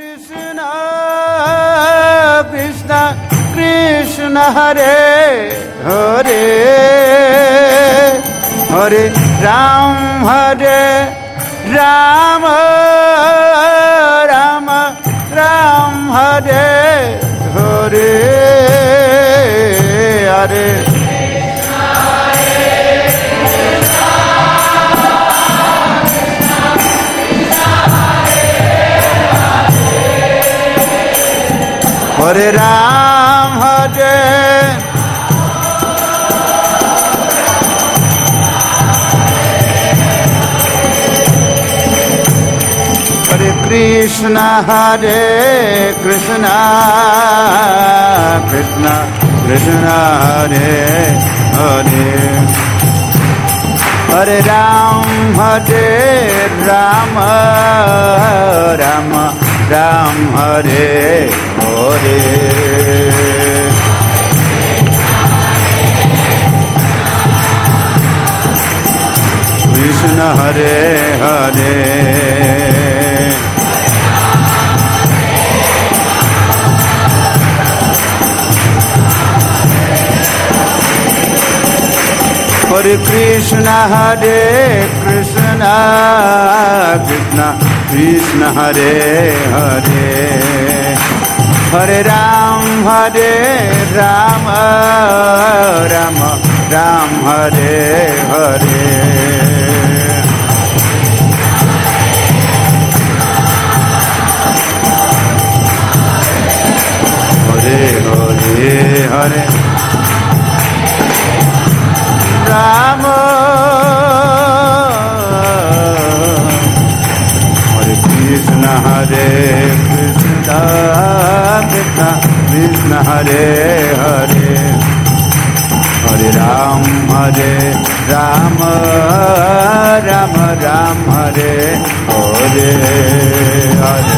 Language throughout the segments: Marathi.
Krishna Krishna Krishna Hare Hare Hare Ram Hare Rama Rama Ram Hare Hare Hare Hare Ram Hare Hare Krishna Hare Krishna Krishna Krishna Hare Hare Hare Ram Hare Rama Rama Ram Hare Hare Krishna Hare Hare Hare Krishna Hare Krishna Krishna Krishna Hare Hare Hare Ram Hare Rama Rama Ram Hare Hare Hare Hare Hare Rama Hare Krishna Hare Krishna Krishna Krishna Hare Hare Hare Ram Hare Rama Rama Ram Hare Hare Hare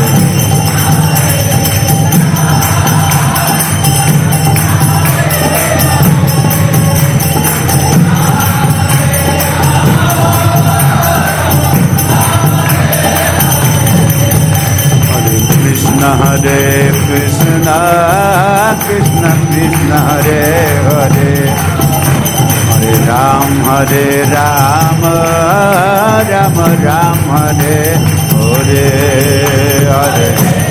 Hare Krishna Krishna Krishna Hare Hare Hare Ram Hare Rama Rama Ram Hare Hare Hare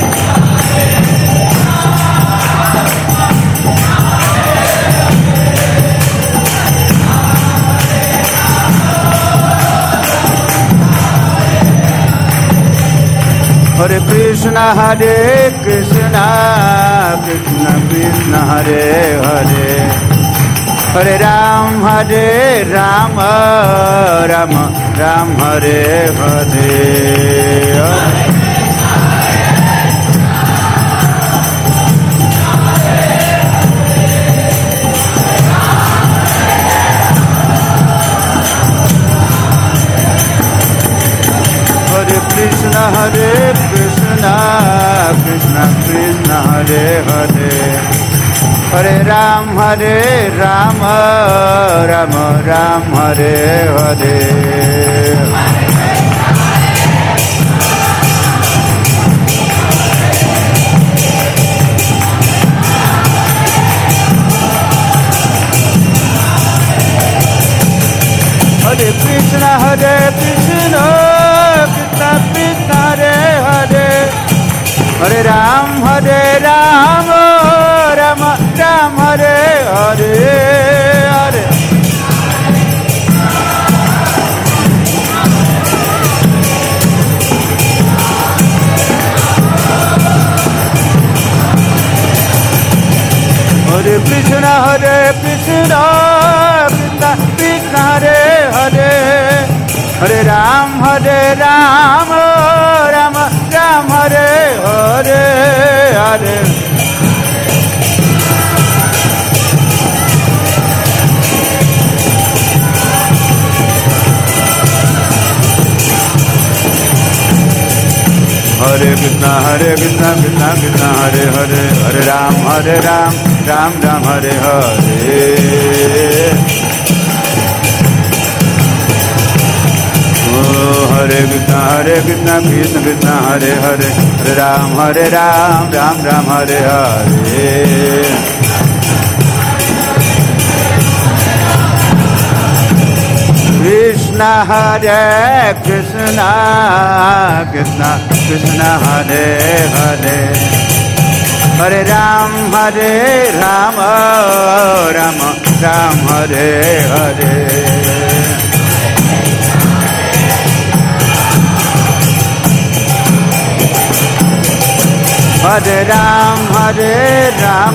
Hare Krishna Hare Krishna Krishna Krishna Hare Hare Hare Ram Hare Rama Rama Ram Hare Hare Hare Krishna Hare Krishna Krishna Krishna Hare Hare Hare Ram Hare Rama Rama Ram Hare Hare Hare Krishna Hare Krishna Krishna Krishna Hare Hare Hare Ram Hare Rama Rama Ram Hare Hare Hare Hare Krishna Hare Krishna Krishna Krishna Hare Hare Hare Ram Hare Rama Rama Ram Hare Hare Hare Hare Krishna Krishna Krishna Hare Hare Hare Ram Ram Ram Hare Hare Hare Krishna Krishna Krishna Hare Hare Hare Ram Ram Ram Hare Hare Krishna Hare Krishna Krishna Krishna Hare Hare Hare Ram Ram Ram Hare Hare Hare Ram Ram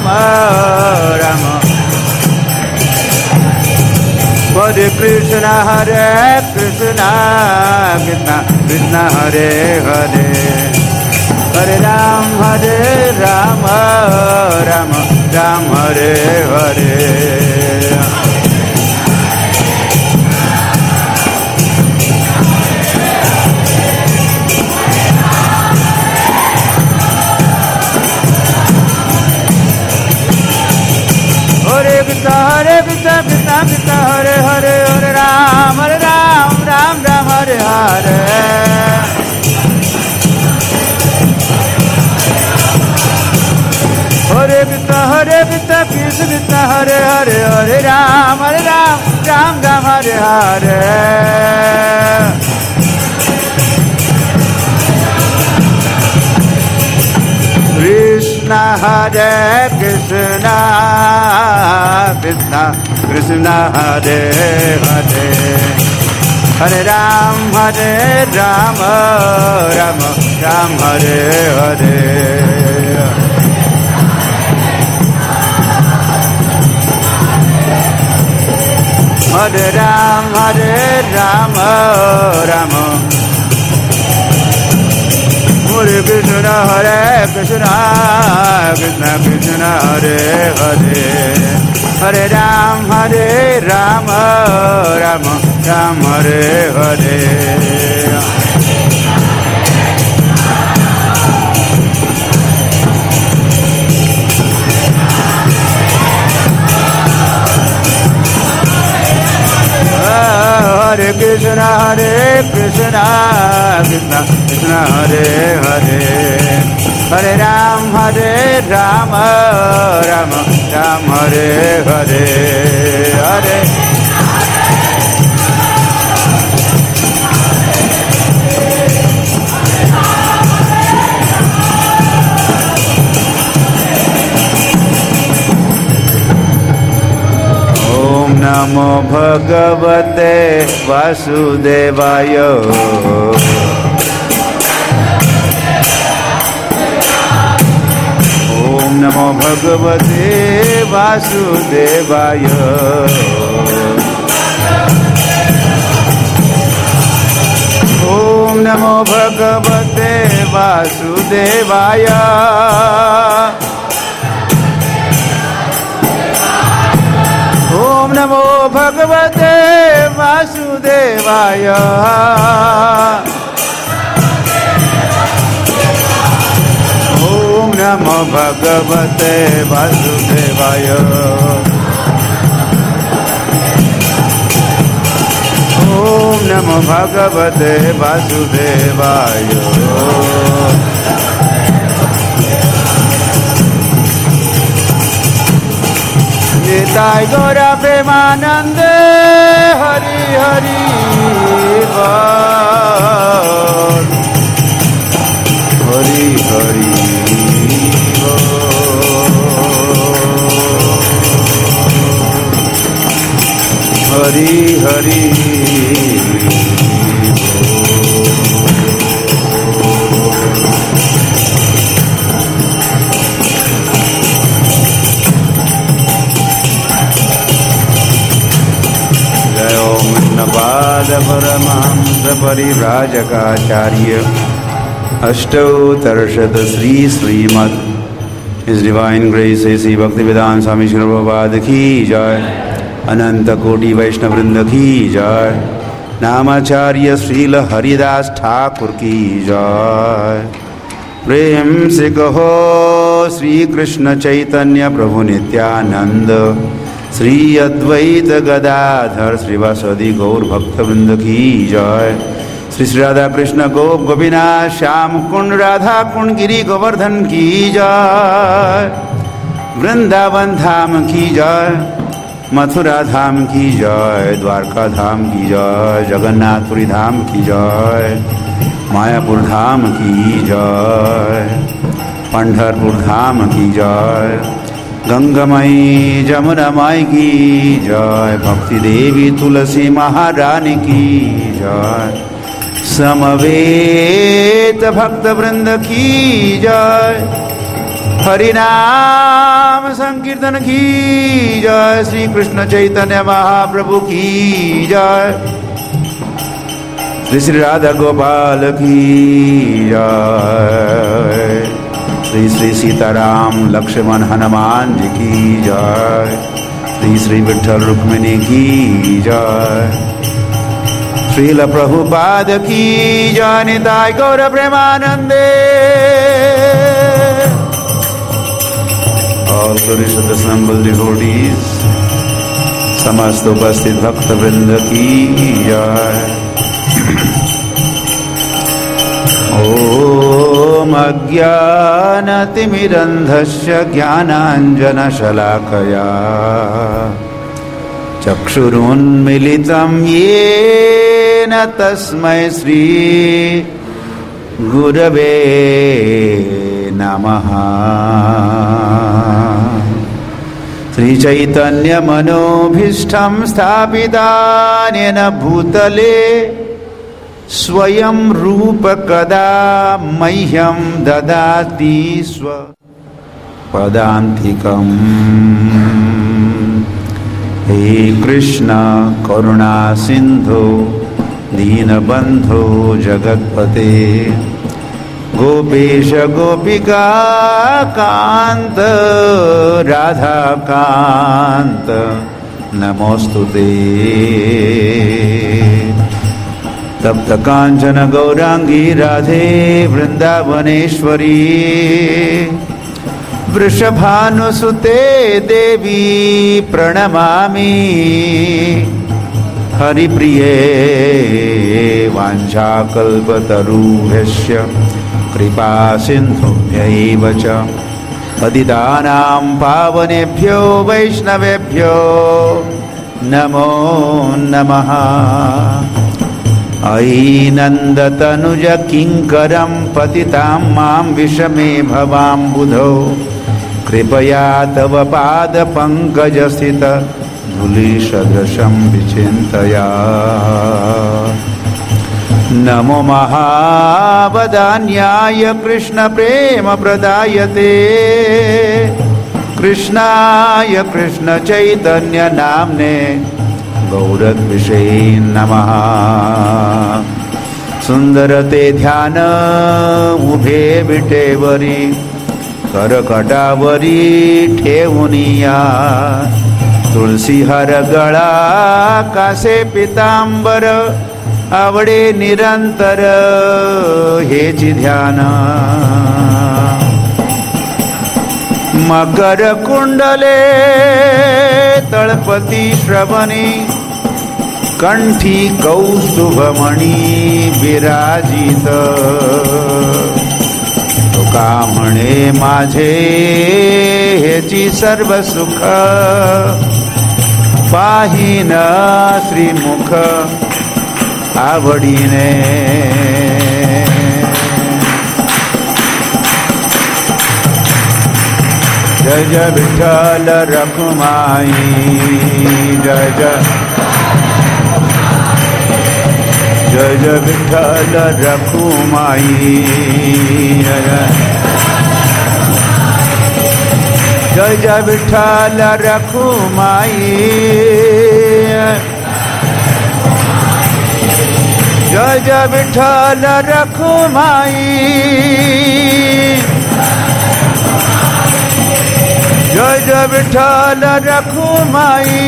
Hare Krishna Krishna Krishna Hare Hare Hare Ram Ram Hare Hare Hare Krishna Krishna Krishna Hare Hare Hare Ram Ram Hare Hare Hare Krishna Krishna Krishna Hare Hare Hare Ram Ram Hare Hare Krishna Hare Krishna Krishna Krishna Hare Hare Hare Ram Ram Hare Hare Hare Ram Ram Hare Krishna Krishna Krishna Hare Hare Hare Ram Ram Hare Hare Hare Krishna Krishna Krishna Hare Hare Hare Ram Ram Hare Hare Hare Namo Bhagavate Vasudevaya Om Namo Bhagavate Vasudevaya Om Namo Bhagavate Vasudevaya Om Namo Bhagavate Vasudevaya Om Namo Bhagavate Vasudevaya Om Namo Bhagavate Vasudevaya Nitai Gaura Premanande Hari Hari Bol Hari Hari Bol Hari Hari Paramahamsa Parivrajakaacharya Ashtautarshad Sri Srimad His Divine Grace A.C. Bhaktivedanta Swami Srila Prabhupada Ki Jai Ananta Koti Vaishnavrinda Ki Jai Namacharya Srila Haridas Thakur Ki Jai Prem Se Kaho Sri Krishna Chaitanya Prabhu Nityananda Sri Advaita Gadadhar Srivasadi Gaur Bhakta Vrinda Ki Jai Shri Shri Radha Krishna गोप गोपीनाथ श्याम कुंड राधा कुंड गिरी गोवर्धन की जय, वृंदावन धाम की जय, मथुरा धाम की जय, द्वारका धाम की जय, जगन्नाथपुरी धाम की जय, मायापुर धाम की जय, पंढरपुर धाम की जय, गंगामयी जमुना माई की जय, भक्ति देवी तुलसी महारानी की जय, समवेत भक्त वृंद की जय, हरिनाम संकीर्तन की जय, श्री कृष्ण चैतन्य महाप्रभु की जय, श्री श्री राधा गोपाल की जय, श्री श्री सीताराम लक्ष्मण हनुमान जी की जय, श्री श्री विठ्ठल रुक्मिणी की जय, श्रील प्रभुपाद की जय, निताय गौर प्रेमानंदे। All glories of the assembled devotees, समस्त उपस्थित भक्त वृंद की जय। ओम अज्ञानतिमिरन्धस्य ज्ञानाञ्जनशलाकया चक्षुरुन्मीलितं येन तस्मै श्री गुरवे नमः। श्री चैतन्य मनोभीष्टं स्थापितानेन भूतले स्वयं रूप कदा मह्यं ददाति स्व पदान्तिकम्। हे कृष्ण करुणा सिंधु दीनबंधु जगत्पते, गोपेश गोपिका कांत राधा कांत नमोस्तुते। तप्त कांचन गौरांगी राधे वृंदावनेश्वरी, वृषभानुसुते देवी प्रणमामि। हरिप्रिये वाञ्छाकल्पतरुभ्यश्च कृपा सिन्धुभ्यैव च पतितानां पावनेभ्यो वैष्णवेभ्यो नमो नमः। अयि नन्दतनुज किङ्करं पतितां मां विषमे भवाम्बुधौ, कृपया तव पादपङ्कजस्थित धूलिसदृशं विचिन्तया। नमो महावदान्याय कृष्ण प्रेम प्रदायते, कृष्णाय कृष्ण चैतन्य नाम्ने गौरद्विषे नमः। सुंदरते ध्यान उभे विटेवरी, करकटावरी ठेवुनिया। तुलसी हर गळा कासे पितांबर, आवडे निरंतर हेची ध्यान। मकर कुंडले तळपती श्रवणी, कंठी कौस्तुभमणी विराजित। तुका म्हणे माझे हेची सर्व सुख, पाहिन श्रीमुख आवडीने। जय जय विठ्ठल रखुमाई, जय जय जय जय विठ्ठल रखुमाई, जय जय विठ्ठल रखुमाई, जय जय विठ्ठल रखुमाई, जय जय विठ्ठल रखुमाई।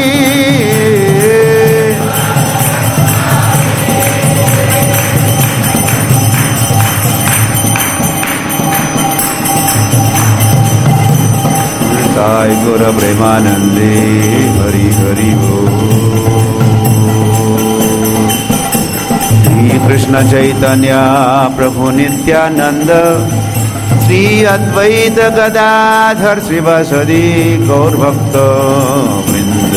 साई गुर प्रेमानंदे हरि हरि बोल। श्री कृष्ण कृष्ण चैतन्य प्रभु नित्यानंद श्री अद्वैत गदाधर श्रीवासदि गौरभक्त वृंद।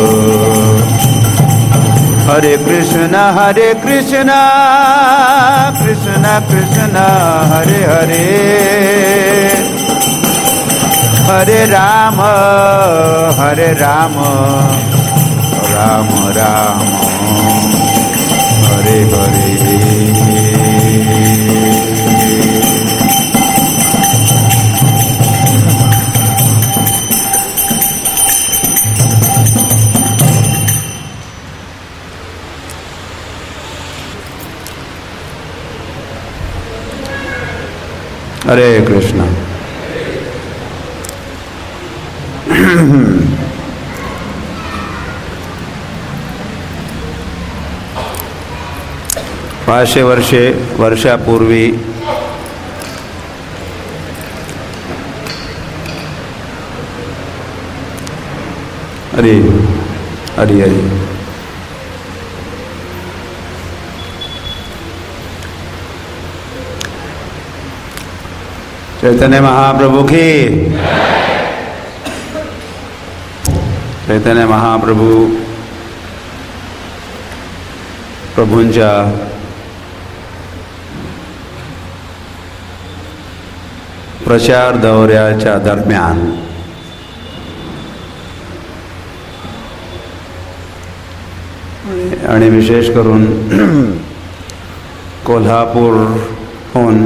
हरे कृष्ण कृष्ण कृष्ण हरे हरे, हरे राम राम राम हरे हरे। हरे कृष्ण। वर्षापूर्वी हरी हरी हरी चैतन्य महाप्रभु की, चैतन्य महाप्रभु प्रभूंच्या प्रचार दौऱ्याच्या दरम्यान आणि विशेष करून कोल्हापूरहून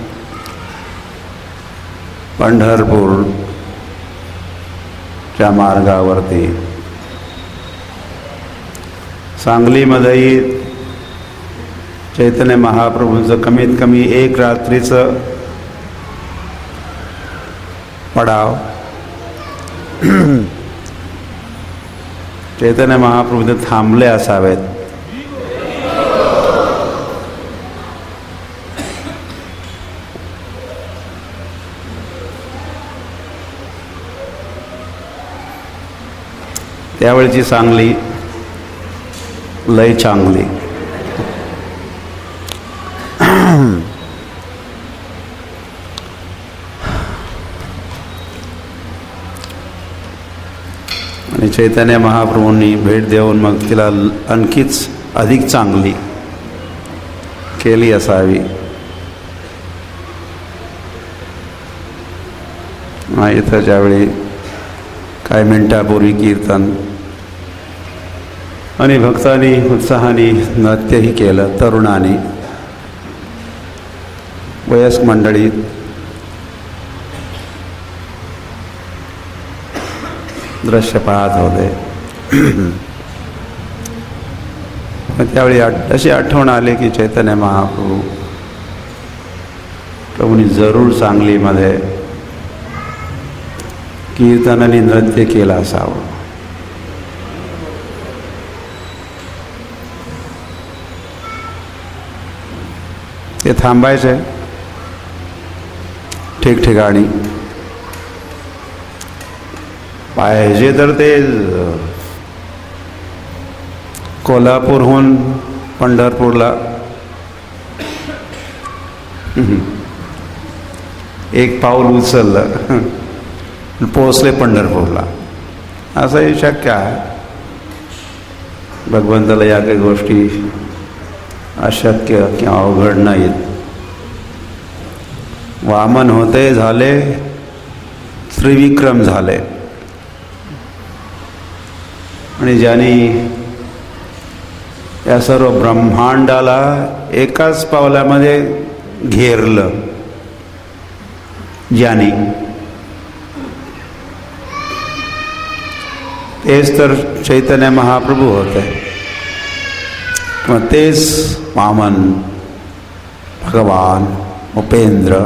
पंढरपूरच्या मार्गावरती सांगलीमध्येही चैतन्य महाप्रभूंचं कमीत कमी एक रात्रीचं पडाव चैतन्य महाप्रभू थांबले असावेत. त्यावेळची सांगली लय चांगली. आणि चैतन्य महाप्रभूंनी भेट देऊन मग तिला आणखीच अधिक चांगली केली असावी. इथं ज्यावेळी काही मिनिटापूर्वी कीर्तन आणि भक्तांनी उत्साहाने नृत्यही केलं. तरुणांनी, वयस्क मंडळी दृश्य पाहत होते. त्यावेळी अशी आठवण आली की चैतन्य महाप्रभू प्रभूंनी जरूर सांगलीमध्ये कीर्तन आणि नृत्य केलं असावं. ते थांबायचे ठिकठिकाणी. पाहिजे तर ते कोल्हापूरहून पंढरपूरला एक पाऊल उचललं, पोचले पंढरपूरला. असंही शक्य आहे. भगवंताला या काही गोष्टी अशक्य किंवा अवघड नाहीत. वामन होते झाले, त्रिविक्रम झाले. आणि ज्यांनी या सर्व ब्रह्मांडाला एकाच पावलामध्ये घेरलं, ज्यांनी, तेच तर चैतन्य महाप्रभू होते. मग तेच वामन भगवान उपेंद्र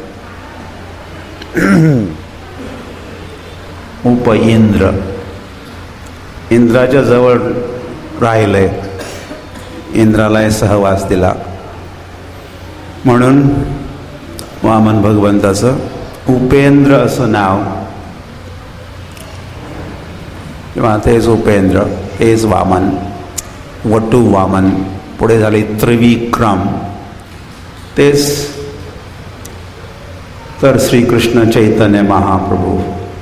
उपइंद्र इंद्राच्या जवळ राहिले, इंद्राला सहवास दिला. म्हणून वामन भगवंताचं उपेंद्र असं नाव, किंवा तेच उपेंद्र, तेच वामन, वटू वामन पुढे झाले त्रिविक्रम, तेच तर श्रीकृष्ण चैतन्य महाप्रभू.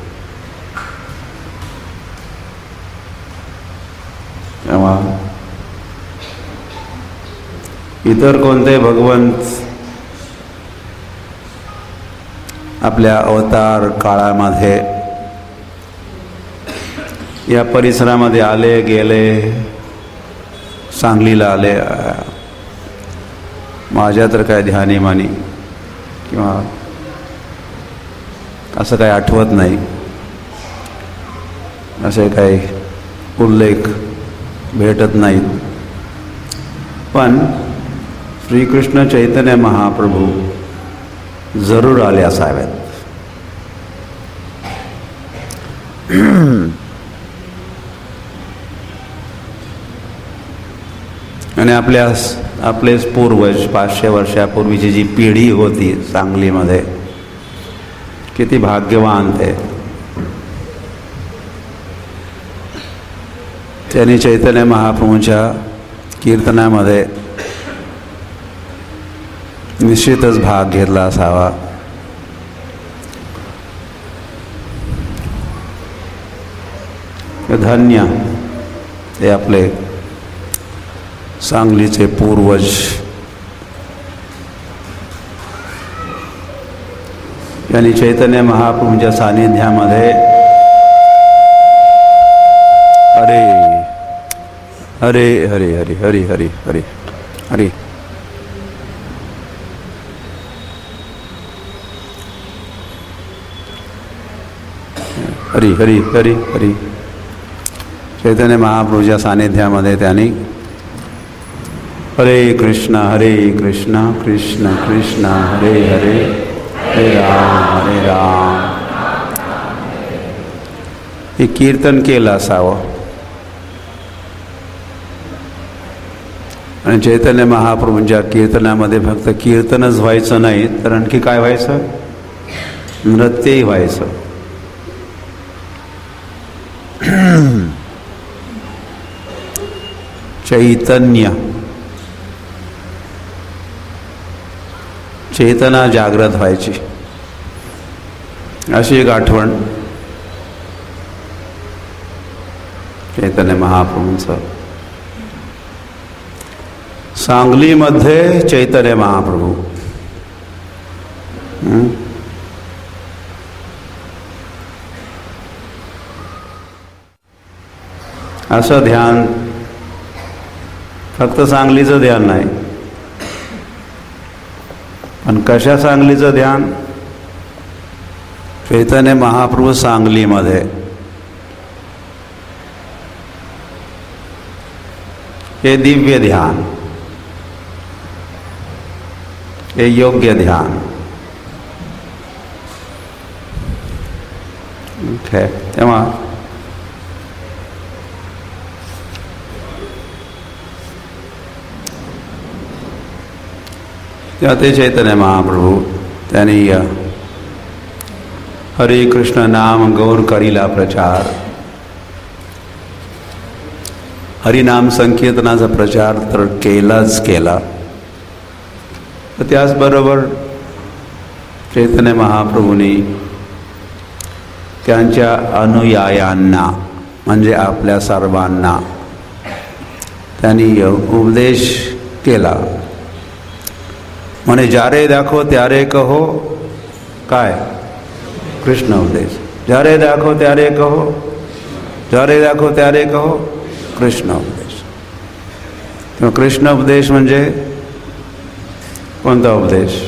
तेव्हा इतर कोणते भगवंत आपल्या अवतार काळामध्ये या परिसरामध्ये आले गेले, सांगलीला आले, माझ्या तर काय ध्यानीमानी किंवा असं काही आठवत नाही, असे काही उल्लेख भेटत नाहीत. पण श्रीकृष्ण चैतन्य महाप्रभू जरूर आले असावेत. आणि आपलेच पूर्वज 500 वर्षापूर्वीची जी पिढी होती सांगलीमध्ये, किती भाग्यवान ते. त्यांनी चैतन्य महाप्रभूंच्या कीर्तनामध्ये निश्चितच भाग घेतला असावा. धन्य ते आपले सांगलीचे पूर्वज. यांनी चैतन्य महाप्रभूंच्या सानिध्यामध्ये हरे हरे हरे हरे हरे हरे हरे हरे हरी हरी हरी हरी चैतन्य महाप्रभूच्या सानिध्यामध्ये त्यांनी हरे कृष्ण कृष्ण कृष्ण हरे हरे हरे राम हे कीर्तन केलं असावं. आणि चैतन्य महाप्रभूंच्या कीर्तनामध्ये फक्त कीर्तनच व्हायचं नाही, तर आणखी काय व्हायचं? नृत्यही व्हायचं. चैतन्य, चेतना जागृत व्हायची, अशी एक आठवण चैतन्य महाप्रभूंचं. सांगलीमध्ये चैतन्य महाप्रभू, असं ध्यान फक्त सांगलीचं ध्यान नाही, पण कशा सांगलीचं ध्यान? चैतन्य महाप्रभू सांगलीमध्ये. हे दिव्य ध्यान, हे योग्य ध्यान. तेव्हा ते चैतन्य महाप्रभू त्यांनी हरे कृष्ण नाम गौर करीला प्रचार, हरिनाम संकीर्तनाचा प्रचार तर केलाच केला. तर त्याचबरोबर चैतन्य महाप्रभूंनी त्यांच्या अनुयायांना म्हणजे आपल्या सर्वांना त्यांनी उपदेश केला. म्हणे जारे दाखो त्यारे कहो, काय? कृष्ण उपदेश. जारे दाखो त्यारे कहो, जारे दाखो त्यारे कहो, कृष्ण उपदेश. तेव्हा कृष्ण उपदेश म्हणजे कोणता उपदेश?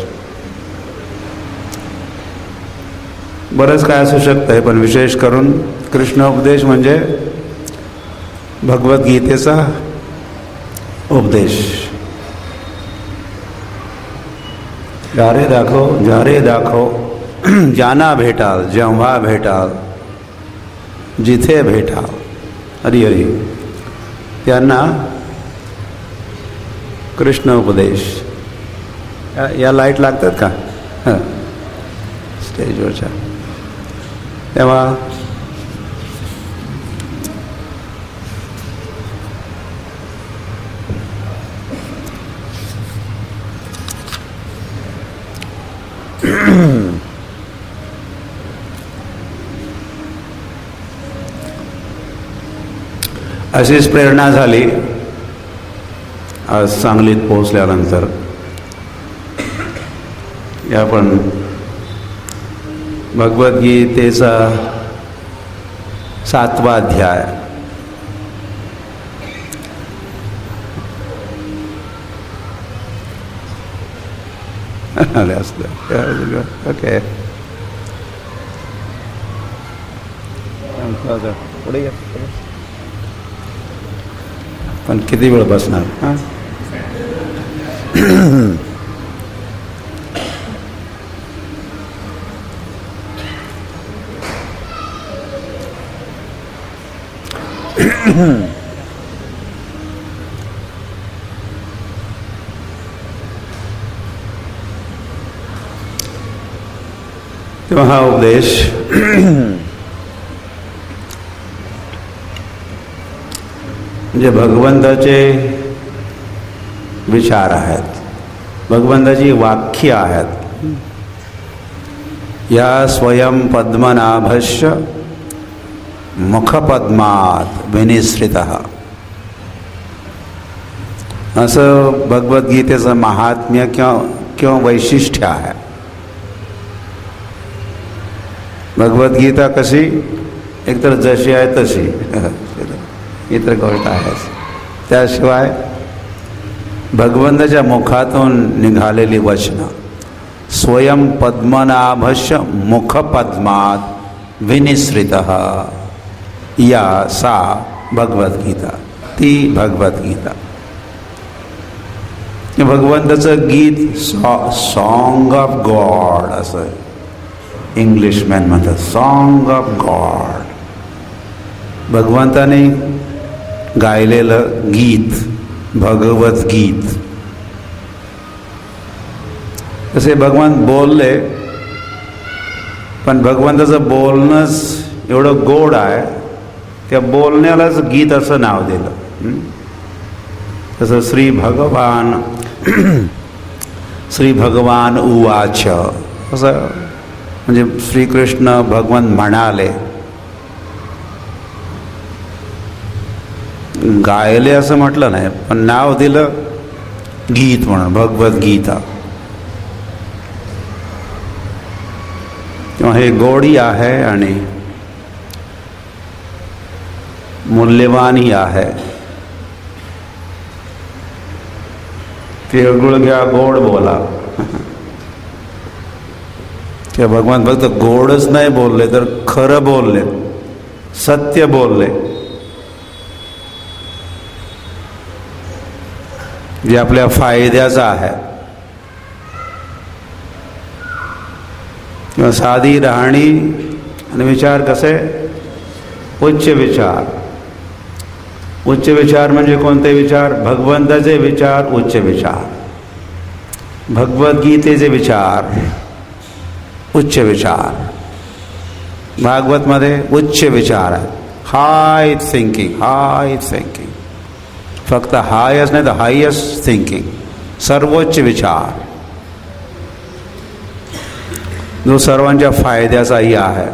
बरंच काय असू शकतंय, पण विशेष करून कृष्ण उपदेश म्हणजे भगवद्गीतेचा उपदेश. जारे दाखो, ज्यांना भेटाल, जेव्हा भेटाल, जिथे भेटाल, हरी हरी, त्यांना कृष्ण उपदेश. या लाईट लागतात का स्टेजवरच्या? तेव्हा अशीच प्रेरणा झाली आज सांगलीत पोहोचल्यानंतर. आपण भगवद्गीतेचा 7वा अध्याय ओके पण किती वेळ बसणार? तेव्हा हा उपदेश म्हणजे भगवंताचे विचार आहेत, भगवंताची वाक्य आहेत. या स्वयं पद्मनाभस्य मुखपद्मात विनिसृतः, असं भगवद्गीतेचं महात्म्य किंवा वैशिष्ट्य आहे. भगवद्गीता कशी एकतर जशी आहे तशी इतर गोष्ट आहे. त्याशिवाय भगवंताच्या मुखातून निघालेली वचनं स्वयं पद्मनाभस्य मुखपद्मात विनिसृतः, या सा भगवद्गीता, ती भगवद्गीता. भगवंताचं गीत सॉन्ग ऑफ गॉड असं इंग्लिशमॅन म्हणतात, सॉन्ग ऑफ गॉड. भगवंताने गायलेलं गीत, भगवद्गीत. तसे भगवान बोलले, पण भगवंताचं बोलणंच एवढं गोड आहे, त्या बोलण्यालाच गीत असं नाव दिलं. तसं श्री भगवान उवाच, असं म्हणजे श्रीकृष्ण भगवान म्हणाले, गायले असं म्हटलं नाही, पण नाव दिलं गीत म्हणून, भगवद्गीता. तेव्हा हे गोडी आहे आणि मूल्यवानही आहे. तिळगुळ घ्या, गोड बोला. ते भगवान फक्त गोडच नाही बोलले, तर खरं बोलले, सत्य बोलले, जे आपल्या फायद्याचं आहे. किंवा साधी राहणी आणि विचार कसे, उच्च विचार. उच्च विचार म्हणजे कोणते विचार? भगवंताचे विचार उच्च विचार, भगवद्गीतेचे विचार उच्च विचार. भागवतमध्ये उच्च विचार आहे, हाय थिंकिंग, हाय थिंकिंग. फक्त हायच नाही तर हायेस्ट थिंकिंग, सर्वोच्च विचार, जो सर्वांच्या फायद्याचाही आहे.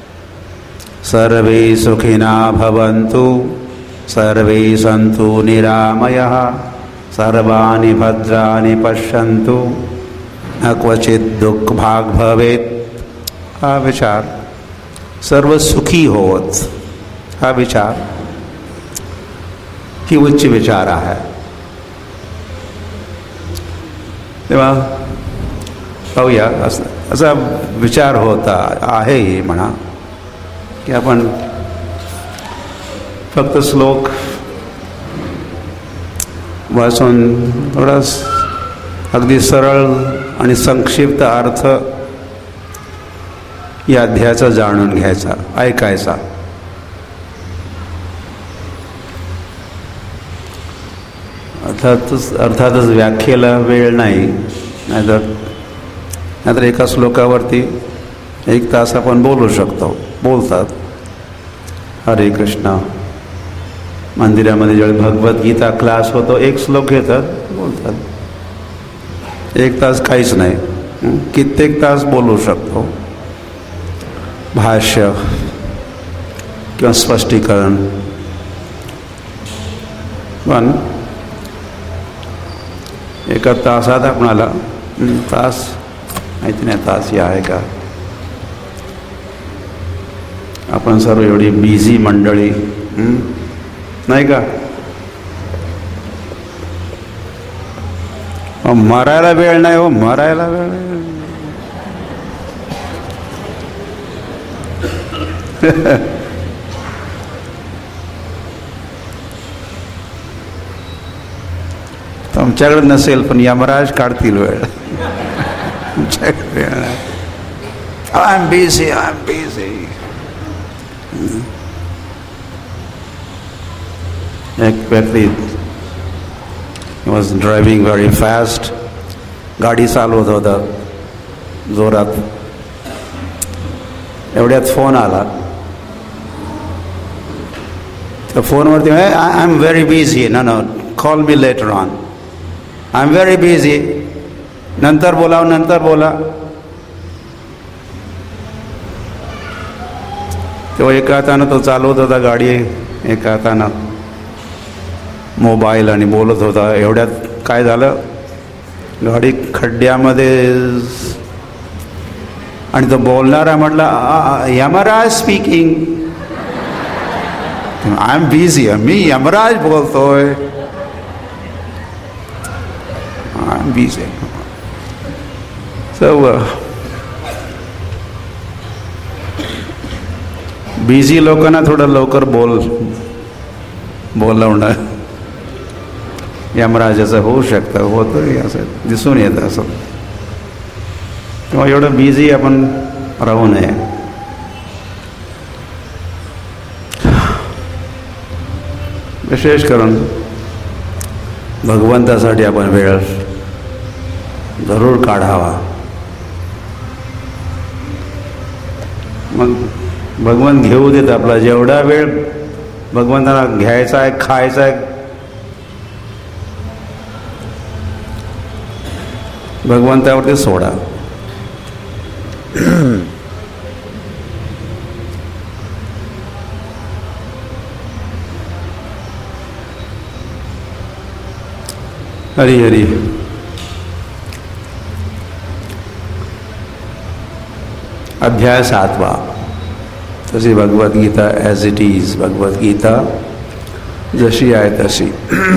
सर्वे सुखिना भवन्तु, सर्वे सन्तु निरामयः, सर्वाणि भद्राणि पश्यन्तु, न क्वचित दुःख भाग भवेत. हा विचार, सर्व सुखी होत, हा विचार ही उच्च विचार आहे. तेव्हा पाहूया, असा विचार होता आहे म्हणा, की आपण फक्त श्लोक वाचून थोडा अगदी सरळ आणि संक्षिप्त अर्थ या अध्यायाचा जाणून घ्यायचा, ऐकायचा. अर्थातच व्याख्येला वेळ नाही, नाहीतर एका श्लोकावरती 1 तास आपण बोलू शकतो. बोलतात हरे कृष्ण, मंदिरामध्ये ज्यावेळी भगवद्गीता क्लास होतो, 1 श्लोक घेतात, बोलतात. 1 तास काहीच नाही, कित्येक तास बोलू शकतो. भाष्य किंवा स्पष्टीकरण पण एका तासात आपणाला तास माहिती नाही तास ही आहे का. आपण सर्व एवढी बिझी मंडळी नाही का. मरायला वेळ नाही हो, मरायला वेळ नाही. तुमच्याकडे नसेल पण यमराज काढतील वेळ. तुमच्याकडे वेळ नाही. I am busy, I am busy. एक व्यक्ती वॉज ड्रायव्हिंग व्हेरी फास्ट. गाडी चालवत होता जोरात. एवढ्यात फोन आला. त्या फोनवरती I am very busy. No call me later on. I am very busy. नंतर बोला, नंतर बोला. तेव्हा एका हातानं तो चालवत होता गाडी, एका हातानं मोबाईल आणि बोलत होता. एवढ्यात काय झालं, गाडी खड्ड्यामध्ये. आणि तो बोलणारा म्हटला Yamraj speaking. I am busy. मी यमराज बोलतोय. I am busy. बिझी लोकांना थोडं लवकर बोलवणं यमराजाचं होऊ शकतं, होतं असं दिसून येतं. असं किंवा एवढं बिझी आपण राहू नये. विशेष करून भगवंतासाठी आपण वेळ जरूर काढावा. मग भगवंत घेऊ देत आपला जेवढा वेळ भगवंताला घ्यायचा आहे, खायचा आहे, भगवंतावरती सोडा. हरी हरी. अध्याय 7. तशी Bhagavad Gita as it is. Bhagavad Gita जशी आहे तशी.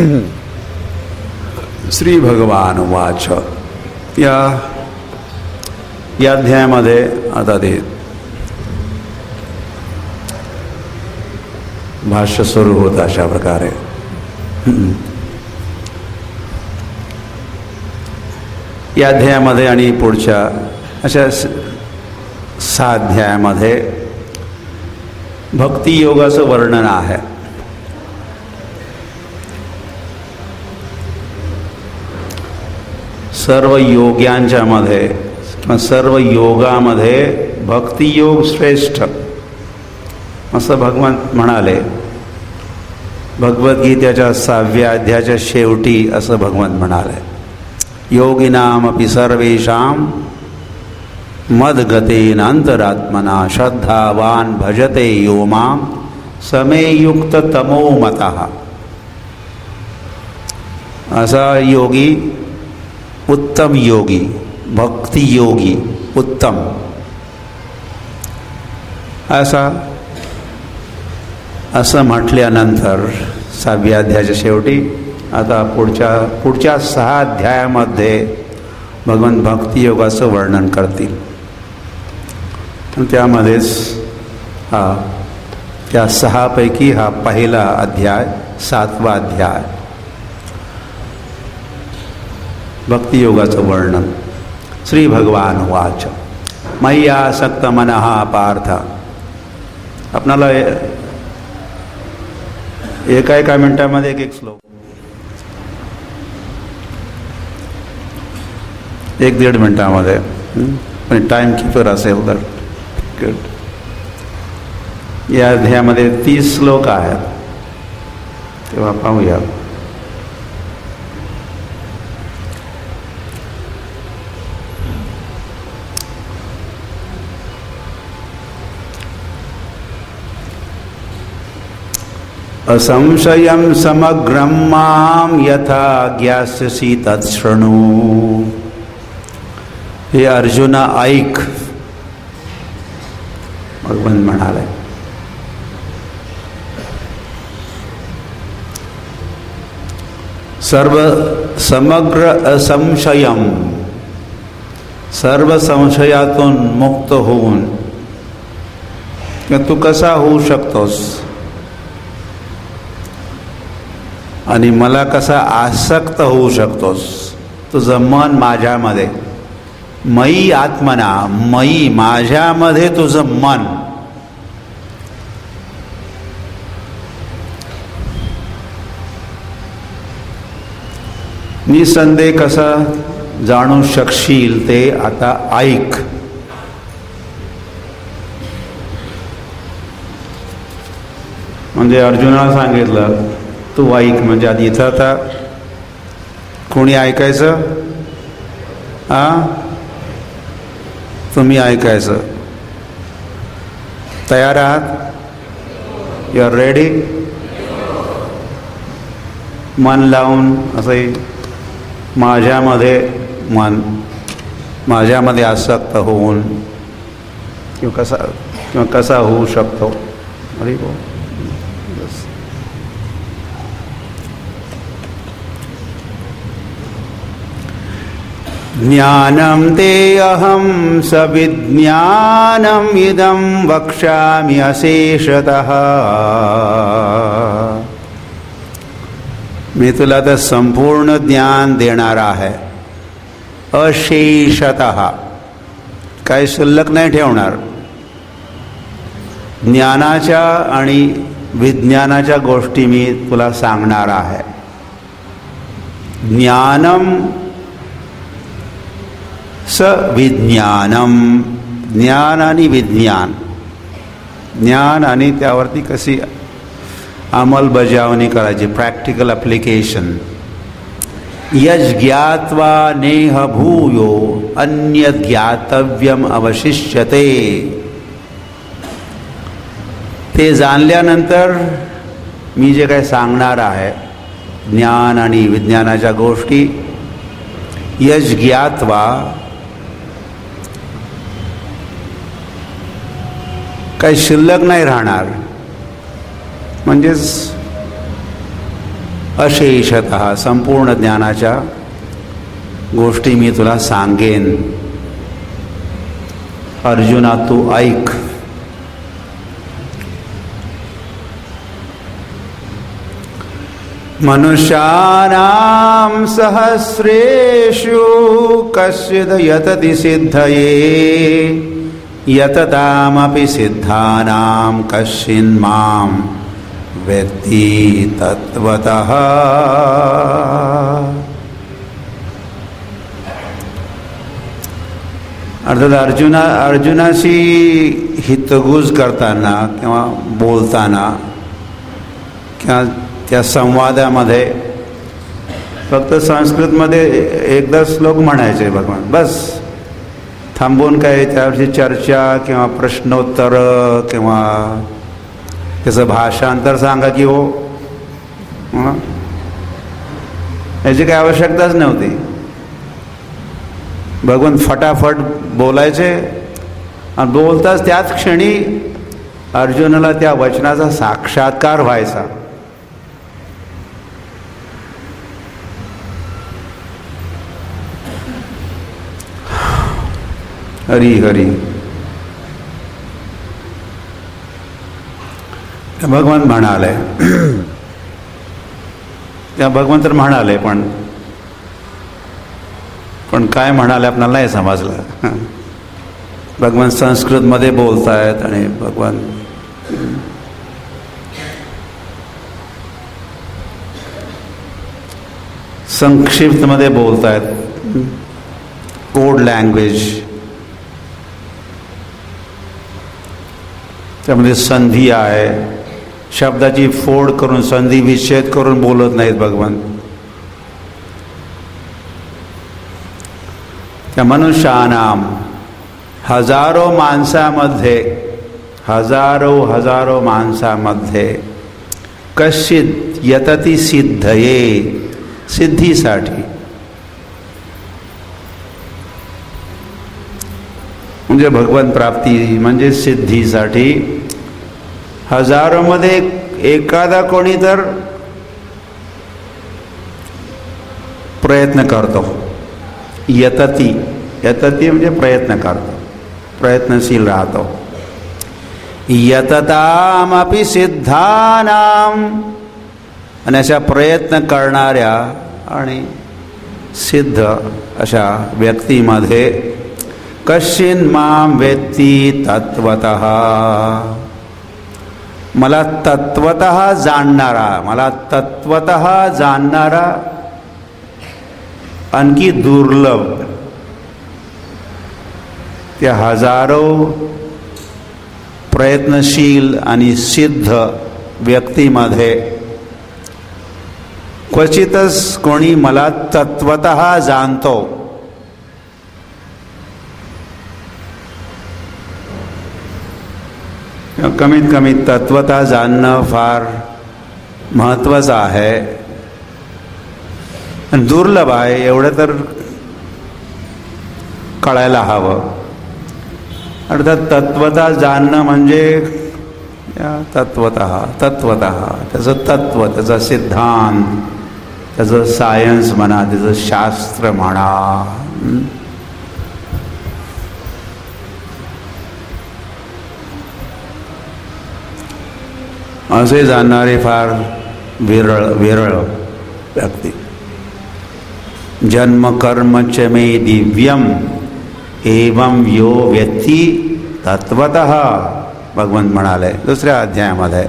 श्री भगवान वाच. या अध्यायामध्ये आता ते भाष्य सुरू होतं अशा प्रकारे. या अध्यायामध्ये आणि पुढच्या अशा 6 अध्यायामध्ये भक्तियोगाचं वर्णन आहे. सर्व योग्यांच्या मध्ये किंवा सर्व योगामध्ये भक्तियोग श्रेष्ठ असं भगवंत म्हणाले. भगवद्गीतेच्या 6व्या अध्यायाच्या शेवटी असं भगवंत म्हणाले, योगिनामपि सर्वेषां मद्गतेन अंतरात्मना श्रद्धावान भजते यो मां समे युक्त तमो मतः. असा योगी उत्तम योगी, भक्ति योगी उत्तम, असं म्हटल्यानंतर 6व्या अध्यायाच्या शेवटी आता पुढच्या 6 अध्यायामध्ये भगवान भक्तियोगाचं वर्णन करतील. त्यामध्येच त्या 6 पैकी हा पहिला अध्याय 7वा अध्याय भक्तियोगाचं वर्णन. श्री भगवान वाच. मय्यासक्त मनः पार्थ. आपणाला एका मिनिटामध्ये एक श्लोक, 1-1.5 मिनिटामध्ये. पण टाइम कीपर असेल तर गुड. या अध्यायामध्ये 30 श्लोक आहेत, तेव्हा पाहूया. असंशयं समग्रं मां यथा ज्ञास्यसि तत्शृणु. हे अर्जुना ऐक, भगवान म्हणाले. सर्व समग्र असंशयम, सर्व संशयातून मुक्त होऊन तू कसा होऊ शकतोस आणि मला कसा आसक्त होऊ शकतोस. तुझं मन माझ्यामध्ये, मयी आत्मना, मयी माझ्यामध्ये तुझं मन. निसंदेह कसा जाणू शकशील ते आता ऐक. म्हणजे अर्जुनाला सांगितलं तू ऐक. म्हणजे आधी इथं आता कोणी ऐकायचं? तुम्ही ऐकायचं. तयार आहात? You are ready? मन लावून असंही माझ्यामध्ये मन, माझ्यामध्ये आसक्त होऊन किंवा कसा होऊ शकतो. अरे हो, ज्ञानं ते अहं सविज्ञानम् इदं वक्ष्यामि अशेषतः. मी तुला तर संपूर्ण ज्ञान देणार आहे, अशेषतः, काही शिल्लक नाही ठेवणार. ज्ञानाच्या आणि विज्ञानाच्या गोष्टी मी तुला सांगणार आहे. ज्ञानम सविज्ञानम, ज्ञान आणि विज्ञान, ज्ञान आणि त्यावरती कशी अंमलबजावणी करायची, प्रॅक्टिकल ॲप्लिकेशन. यज् ज्ञात्वा नेह भूयो अन्यद् ज्ञातव्यम अवशिष्यते. ते जाणल्यानंतर मी जे काही सांगणार आहे ज्ञान आणि विज्ञानाच्या गोष्टी, यज् ज्ञात्वा, काही शिल्लक नाही राहणार. म्हणजेच अशेषतः संपूर्ण ज्ञानाच्या गोष्टी मी तुला सांगेन. अर्जुना तू ऐक. मनुष्याणां सहस्रेषु कश्चिद् यतति सिद्धये यततामपि सिद्धानां कश्चिन्मां वेत्ति तत्त्वतः. अर्थात अर्जुनाशी हितगुज करताना किंवा बोलताना किंवा त्या संवादामध्ये फक्त संस्कृतमध्ये एकदा श्लोक म्हणायचे भगवान, बस. थांबून काय त्यावरची चर्चा किंवा प्रश्नोत्तर किंवा त्याचं भाषांतर सांगा की हो, याची काही आवश्यकताच नव्हती. भगवान फटाफट बोलायचे आणि बोलताच त्याच क्षणी अर्जुनाला त्या वचनाचा साक्षात्कार व्हायचा. हरी हरी. भगवान म्हणाले, त्या भगवान तर म्हणाले, पण काय म्हणाले आपल्याला नाही समजलं. भगवान संस्कृतमध्ये बोलतायत आणि भगवान संक्षिप्तमध्ये बोलतायत, कोड लँग्वेज. त्यामध्ये संधी आहे, शब्दाची फोड करून संधी विच्छेद करून बोलत नाहीत भगवान. त्या मनुष्यानाम, हजारो माणसामध्ये, हजारो माणसामध्ये कश्चित यतती सिद्धये, सिद्धीसाठी, म्हणजे भगवंत प्राप्ती म्हणजे सिद्धीसाठी हजारोमध्ये एखादा कोणी तर प्रयत्न करतो. यतती, यतती म्हणजे प्रयत्न करतो, प्रयत्नशील राहतो. यततामपि सिद्धानाम, आणि अशा प्रयत्न करणाऱ्या आणि सिद्ध अशा व्यक्तीमध्ये कश्चिन माम वेत्ती तत्वतः, मला तत्वतः जाणणारा, मला तत्वतः जाणणारा आणखी दुर्लभ त्या हजारो प्रयत्नशील आणि सिद्ध व्यक्तीमध्ये क्वचितच कोणी मला तत्वतः जाणतो. कमीत कमी तत्वतः जाणणं फार महत्त्वाचं आहे, दुर्लभ आहे, एवढं तर कळायला हवं. अर्थात तत्वतः जाणणं म्हणजे तत्वतः त्याचं तत्व, त्याचा सिद्धांत, त्याचं सायन्स म्हणा, त्याचं शास्त्र म्हणा, असे जाणणारे फार विरळ व्यक्ती. जन्म कर्म च मे दिव्यम एवं यो व्यक्ती तत्वतः, भगवंत म्हणाले दुसऱ्या अध्यायामध्ये.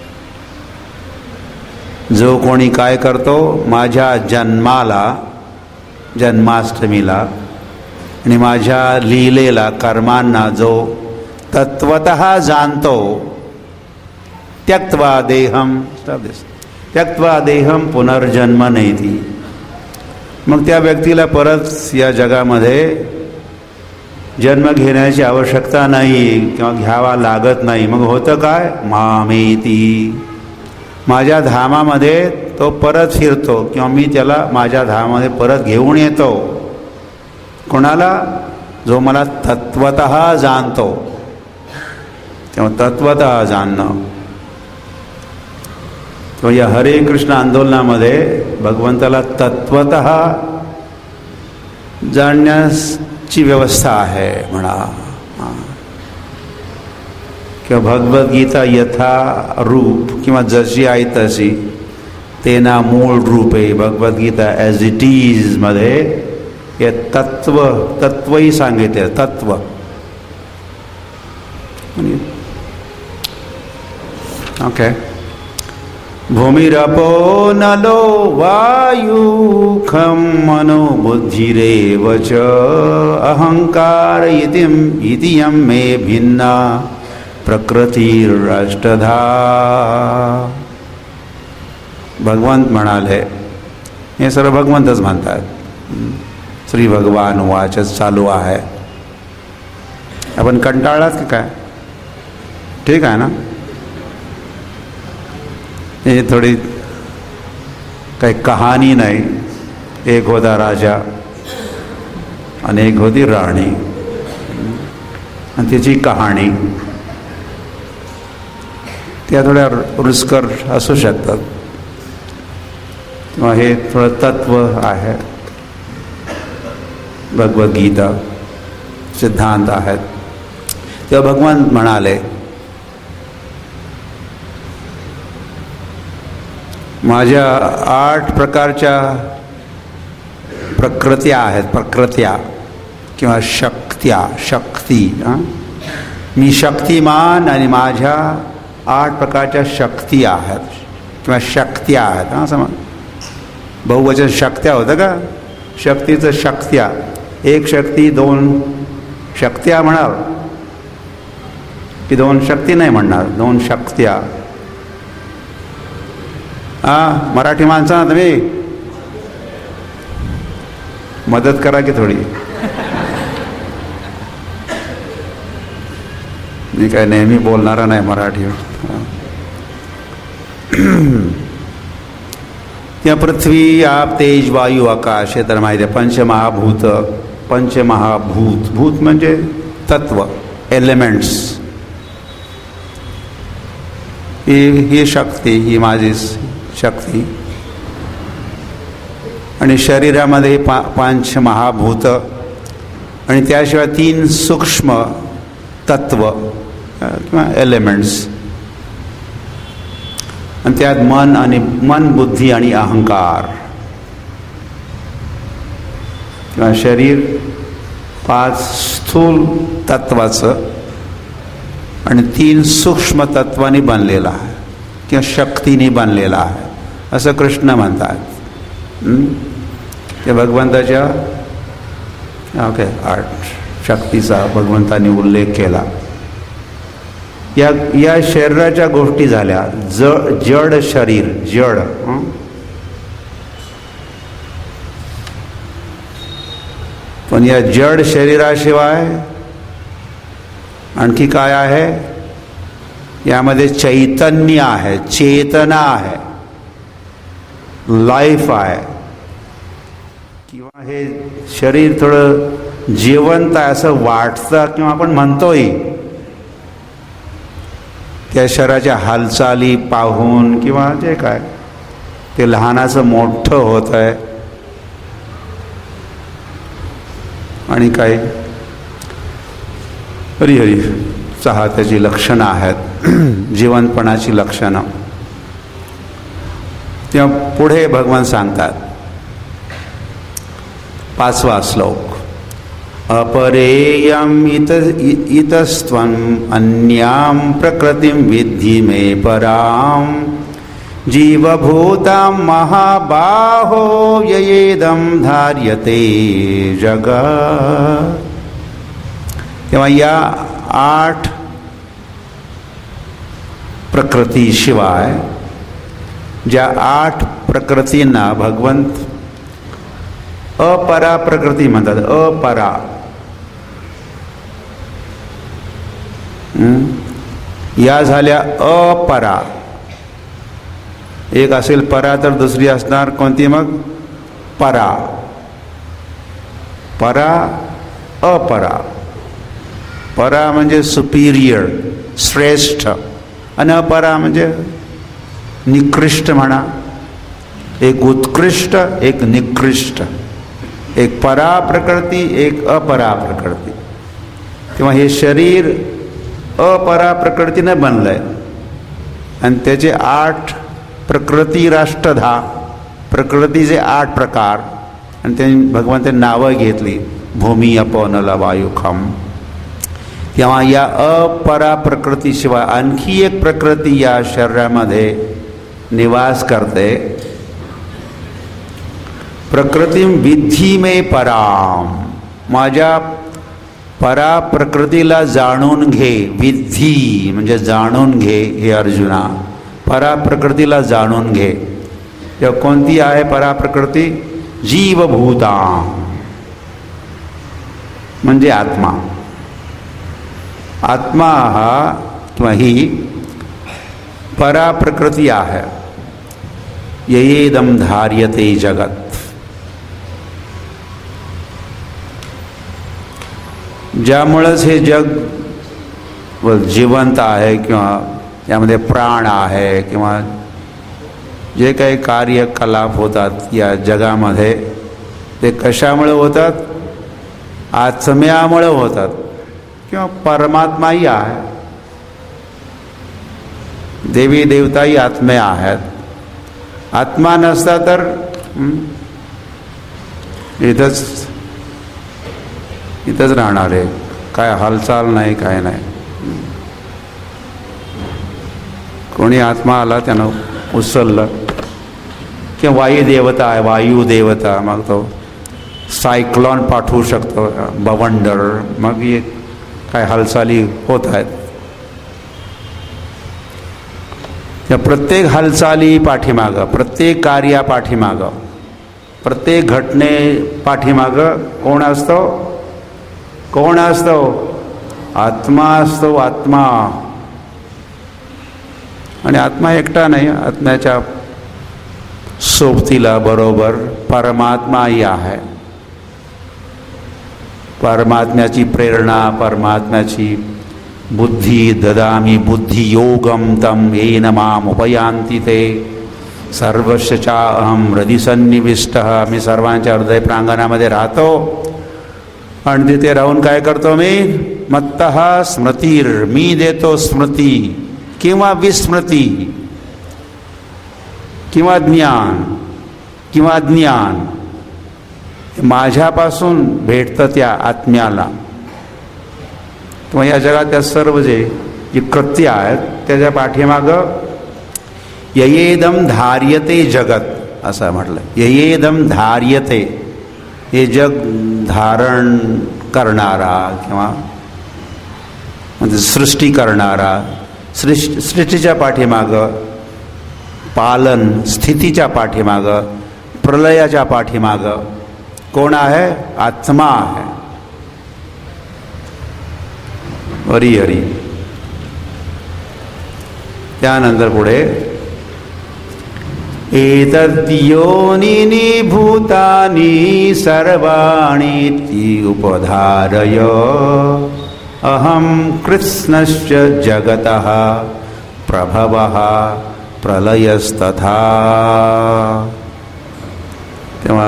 जो कोणी काय करतो, माझ्या जन्माला, जन्माष्टमीला आणि माझ्या लीलेला, कर्मांना जो तत्वतः जाणतो, त्यक्त्वा देहम, त्यक्त्वा देहम पुनर्जन्म नयति, मग त्या व्यक्तीला परत या जगामध्ये जन्म घेण्याची आवश्यकता नाही किंवा घ्यावा लागत नाही. मग होतं काय, मामेती, माझ्या धामामध्ये तो परत फिरतो किंवा मी त्याला माझ्या धामामध्ये परत घेऊन येतो. कोणाला, जो मला तत्वतः जाणतो. तेव्हा तत्वतः जाणणं, तो या हरे कृष्ण आंदोलनामध्ये भगवंताला तत्वतः जाणण्याची व्यवस्था आहे म्हणा. किंवा भगवद्गीता यथा रूप किंवा जशी आहे तशी, तेना मूळ रूप आहे. भगवद्गीता ॲज इट इज मध्ये हे तत्वही सांगितले. तत्व ओके. भूमिरपो नलो वायु खं मनो बुद्धिरेव च अहंकार इतियं मे भिन्ना प्रकृतिरष्टधा. भगवंत म्हणाले, हे सर्व भगवंतच म्हणतात. श्री भगवान वाचच चालू आहे. आपण कंटाळलात की काय? ठीक आहे ना. हे थोडी काही कहाणी नाही. एक होता राजा आणि एक होती राणी आणि तिची कहाणी. त्या थोड्या रुचकर असू शकतात किंवा हे थोडं तत्व आहे. भगवद्गीता सिद्धांत आहेत. तेव्हा भगवान म्हणाले, माझ्या 8 प्रकारच्या प्रकृत्या आहेत. प्रकृत्या किंवा शक्ती. मी शक्तिमान आणि माझ्या 8 प्रकारच्या शक्ती आहेत किंवा शक्त्या आहेत. समज बहुवचन शक्त्या होतं का? शक्तीचं शक्त्या. एक शक्ती 2 शक्त्या म्हणाल की 2 शक्ती नाही म्हणणार. 2 शक्त्या. मराठी माणसांना तुम्ही मदत करा की थोडी. मी काय नेहमी बोलणारा नाही मराठी. या पृथ्वी, आप, तेज, वायू, आकाश हे तर माहिती आहे. पंचमहाभूत, पंचमहाभूत, भूत म्हणजे तत्व, एलिमेंट्स. ही शक्ती, ही माझी शक्ती. आणि शरीरामध्ये पंचमहाभूत आणि त्याशिवाय 3 सूक्ष्म तत्व किंवा एलिमेंट्स. आणि त्यात मन, बुद्धी आणि अहंकार. किंवा शरीर 5 स्थूल तत्वाचं आणि 3 सूक्ष्म तत्वांनी बनलेला आहे किंवा शक्तीने बनलेला आहे असं कृष्ण म्हणतात. ते भगवंताच्या 8 शक्तीचा भगवंताने उल्लेख केला. या शरीराच्या गोष्टी झाल्या. जड शरीर, जड. पण या जड शरीराशिवाय आणखी काय आहे? यामध्ये चैतन्य आहे, चेतना आहे, लाईफ आहे. किंवा हे शरीर थोडं जिवंत आहे असं वाटतं किंवा आपण म्हणतोय. त्या शरीराच्या हालचाली पाहून किंवा जे काय ते लहानाचं मोठं होत आहे. आणि काय हरिहरी त्याची लक्षणं आहेत, जिवंतपणाची लक्षणं. तेव्हा पुढे भगवान सांगतात 5वा श्लोक. अपरेयम इतस्त्वं अन्यां प्रकृतिं विद्धि मे परां जीवभूतां महाबाहो ययेदं धार्यते जगत्. तेव्हा या 8 प्रकृतीशिवाय ज्या 8 प्रकृतींना भगवंत अपरा प्रकृती म्हणतात. अपरा या झाल्या अपरा. एक असेल परा तर दुसरी असणार कोणती मग? परा. परा, अपरा. परा म्हणजे सुपिरियर, श्रेष्ठ. आणि अपरा म्हणजे निकृष्ट म्हणा. एक उत्कृष्ट, एक निकृष्ट. एक परा प्रकृती, एक अपरा प्रकृती. किंवा हे शरीर अपरा प्रकृतीने बनलंय आणि त्याचे 8 प्रकृती राष्ट्रधा, प्रकृतीचे 8 प्रकार. आणि त्यांनी भगवंतांनी नावं घेतली, भूमी, अप, नल, वायू, खम. तेव्हा या अपरा प्रकृतीशिवाय आणखी एक प्रकृती या शरीरामध्ये निवास करते. प्रकृती विद्धि मे पराम. माझ्या परा प्रकृतीला जाणून घे. विद्धि म्हणजे जाणून घे हे अर्जुना. परा प्रकृतीला जाणून घे. तेव्हा कोणती आहे परा प्रकृती? जीवभूता म्हणजे आत्मा. आत्मा हा किंवा ही परा प्रकृती आहे. ययेदं धार्यते जगत. ज्यामुळेच हे जग जिवंत आहे किंवा यामध्ये प्राण आहे किंवा जे काही कार्यकलाप होतात या जगामध्ये ते कशामुळे होतात? आत्म्यामुळे होतात. किंवा परमात्माही आहे, देवी देवताही आत्मे आहेत. आत्मा नसता तर इथंच राहणार आहे. काय हालचाल नाही, काय नाही. कोणी आत्मा आला त्यानं उचललं. किंवा वायू देवता आहे, वायू देवता, मग तो सायक्लॉन पाठवू शकतो, बवंडर. मग ये काय हालचाली होत आहेत. त्या प्रत्येक हालचाली पाठीमागं, प्रत्येक कार्या पाठीमागं, प्रत्येक घटने पाठीमागं कोण असतो? कोण असतो? आत्मा असतो. आत्मा. आणि आत्मा एकटा नाही, आत्म्याच्या सोबतीला बरोबर परमात्माही आहे. परमात्म्याची प्रेरणा, परमात्म्याची बुद्धी ददामी बुद्धियोगम तम येन माम उपयांती ते सर्वशचा अहम हृदय सन्निविष्टः. मी सर्वांच्या हृदय प्रांगणामध्ये राहतो आणि तिथे राहून काय करतो मी? मत्तः स्मृतीर, मी देतो स्मृती किंवा विस्मृती किंवा ज्ञान किंवा ज्ञान माझ्यापासून भेटतं त्या आत्म्याला. किंवा या जगात या सर्व जी कृत्य आहेत त्याच्या पाठीमागं ययेदम धार्यते जगत असं म्हटलं. ययेदम धार्यते, हे जग धारण करणारा किंवा म्हणजे सृष्टी करणारा, सृष्टीच्या पाठीमागं, पालन स्थितीच्या पाठीमागं, प्रलयाच्या पाठीमागं कोण आहे? आत्मा आहे. हरी हरी. त्यानंतर पुढे एतद्योनिनी भूतानि सर्वाणीति उपधारय अहम कृष्णस्य जगतः प्रभवः प्रलयस्तथा. तेव्हा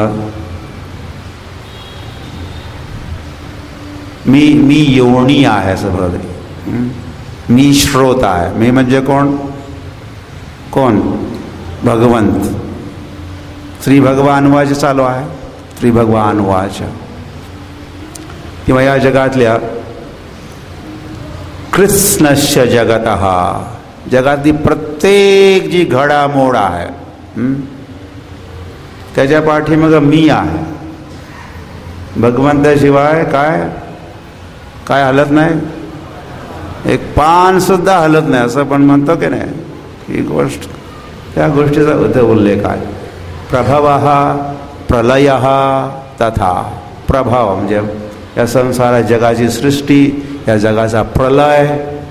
मी योनी आहे असं बघा. मी श्रोत आहे. मी म्हणजे कोण? कोण? भगवंत. श्री भगवान वाच चालू आहे. श्री भगवान वाच. किंवा या जगातल्या कृष्णस्य जगतः, जगातली प्रत्येक जी घडामोड आहे त्याच्या पाठीमागं मी आहे. भगवंताशिवाय काय काय हलत नाही. एक पान सुद्धा हलत नाही असं पण म्हणतो की नाही. ही गोष्ट, त्या गोष्टीचा इथे उल्लेख आहे. प्रभवः प्रलयः तथा. प्रभाव म्हणजे या संसारा जगाची सृष्टी, या जगाचा प्रलय.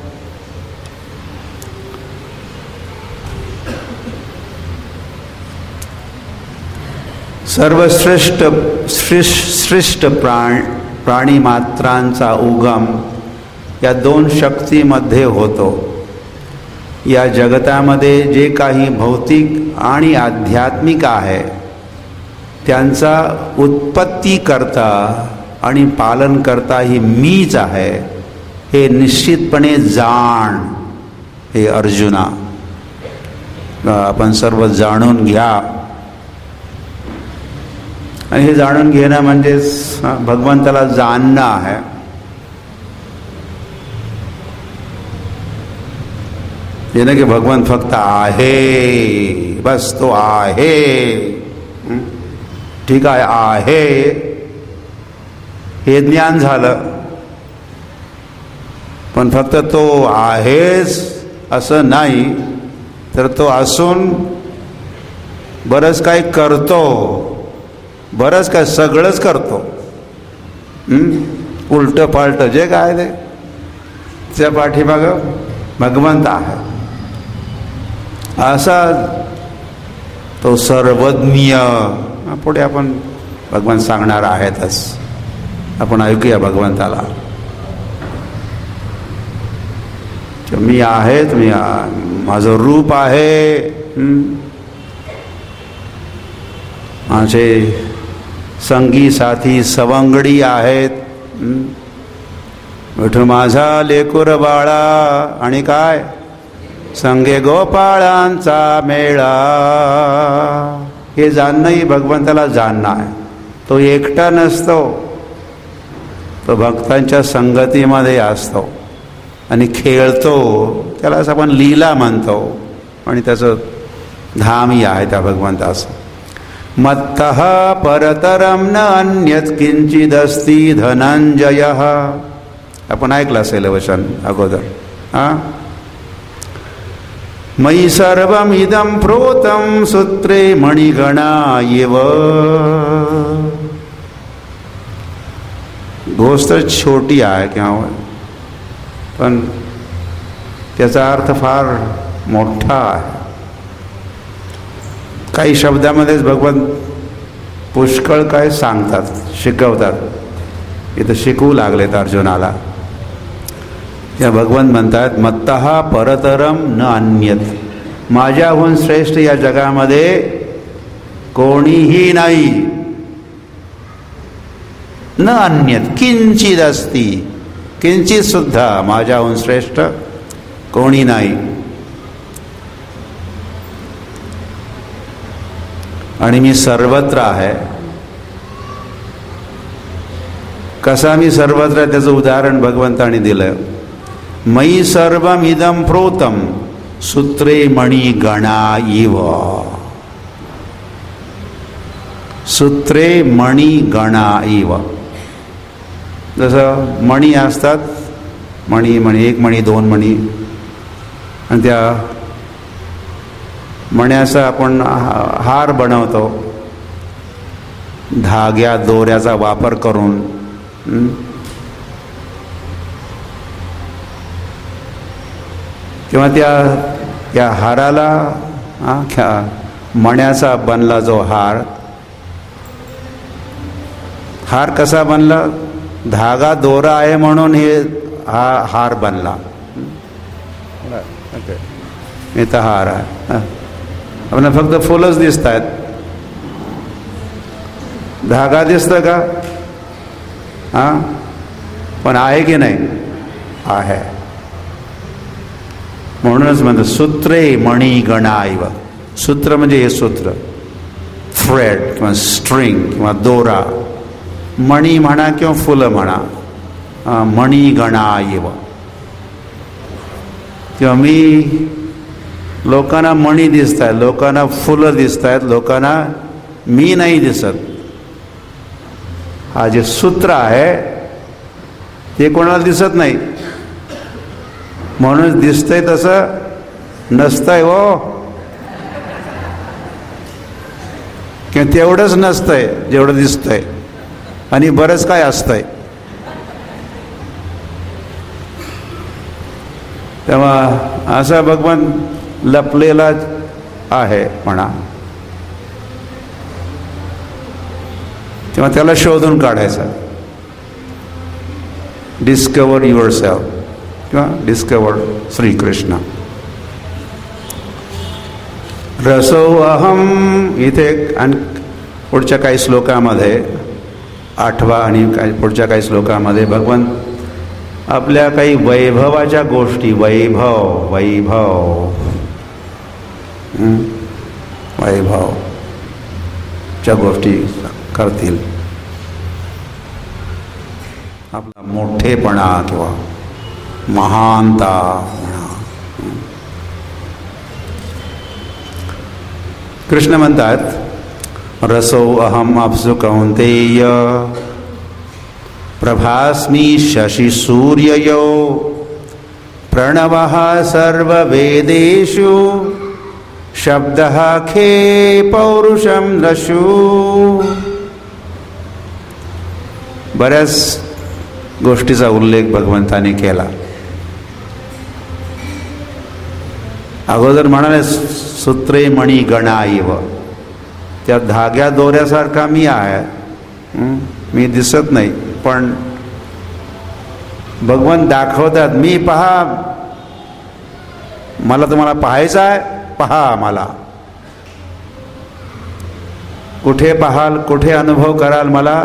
सर्वश्रेष्ठ श्रेष्ठ प्राणी मात्रांचा उगम या दोन शक्तीमध्ये होतो. या जगतामध्ये जे काही भौतिक आणि आध्यात्मिक आहे त्यांचा उत्पत्ती करता आणि पालन करता ही मीच आहे, हे निश्चितपणे जाण. हे अर्जुना, आपण सर्व जाणून घ्या. आणि हे जाणून घेणं म्हणजे भगवंताला जाणणं आहे. हे नाही की भगवंत फक्त आहे, बस तो आहे, ठीक आहे, हे ज्ञान झालं. पण फक्त तो आहेच असं नाही, तर तो असून बरंच काय करतो, बरंच काय सगळंच करतो. उलटं पालटं जे काय ते त्या पाठीमागं भगवंत आहे. असा तो सर्वज्ञ. पुढे आपण भगवंत सांगणार आहेतच. आपण ऐकूया भगवंताला. मी आहे, तुम्ही माझं रूप आहे, माझे संगी साथी सवंगडी आहेत, विठू माझा लेकुर बाळा, आणि काय संगे गोपाळांचा मेळा. हे जाणणंही भगवंताला जाणणं आहे. तो एकटा नसतो, तो भक्तांच्या संगतीमध्ये असतो आणि खेळतो. त्यालाच आपण लीला म्हणतो आणि त्याचं धामही आहे त्या भगवंताचं. मत्तः परतरम न अन्यत् किंचिदस्ति धनंजयः. आपण ऐकलं असेल वचन अगोदर. मयि सर्वमिदं प्रोतं सूत्रे मणिगणा इव. गोष्ट छोटी आहे किंवा पण त्याचा अर्थ फार मोठा आहे. काही शब्दामध्येच भगवान पुष्कळ काय सांगतात, शिकवतात. इथं शिकवू लागलेत अर्जुनाला. त्या भगवान म्हणतात मत्तः परतरम न अन्यत, माझ्याहून श्रेष्ठ या जगामध्ये कोणीही नाही. न अन्यत किंचित अस्ति, किंचित सुद्धा माझ्याहून श्रेष्ठ कोणी नाही. आणि मी सर्वत्र आहे. कसा मी सर्वत्र, त्याचं उदाहरण भगवंताने दिलं. मयि सर्वमिदं प्रोतम सूत्रे मणी गणा इव. सूत्रे मणी गणा इव. जसं मणी असतात, मणी मणी, एक मणी, दोन मणी, आणि त्या मण्याचा आपण हार बनवतो धाग्या दोऱ्याचा वापर करून. किंवा त्या हाराला मण्याचा बनला जो हार कसा बनला? धागा दोरा आहे म्हणून हा हार बनला. इथं हार आहे, आपल्याला फक्त फुलंच दिसत आहेत. धागा दिसतं का? पण आहे की नाही? आहे. म्हणूनच म्हणतात सूत्रे मणी गणा इव. सूत्र म्हणजे हे सूत्र, थ्रेड किंवा स्ट्रिंग किंवा दोरा. मणी म्हणा किंवा फुलं म्हणा, मणी गणा इव. किंवा लोकांना मणी दिसत आहेत, लोकांना फुलं दिसत आहेत, लोकांना मी नाही दिसत. हा जे सूत्र आहे ते कोणाला दिसत नाही. म्हणून दिसतंय तसं नसतंय हो, किंवा तेवढंच नसतंय जेवढं दिसतंय, आणि बरंच काय असतंय. तेव्हा असा भगवान लपलेला आहे म्हणा. तेव्हा त्याला शोधून काढायचा. डिस्कवर युअर सेल्फ किंवा डिस्कवर श्रीकृष्ण. रसो अहम. इथे आणि पुढच्या काही श्लोकामध्ये, 8वा आणि पुढच्या काही श्लोकामध्ये भगवान आपल्या काही वैभवाच्या गोष्टी, वैभवच्या गोष्टी करतील. आपला मोठेपणा किंवा महानता म्हणा. कृष्ण म्हणतात रसो अहम अप्सु कौन्तेय प्रभास्मि शशि सूर्ययो प्रणवः सर्ववेदेषु शब्दः खे पौरुषं दशु. बऱ्याच गोष्टीचा उल्लेख भगवंताने केला. अगोदर म्हणाले सूत्रे मणी गणा इव. त्या धाग्या दोऱ्यासारखा मी आहे, मी दिसत नाही, पण भगवान दाखवतात मी पहा, मला तुम्हाला पाहायचं आहे, पहा मला. कुठे पाहाल, कुठे अनुभव कराल मला?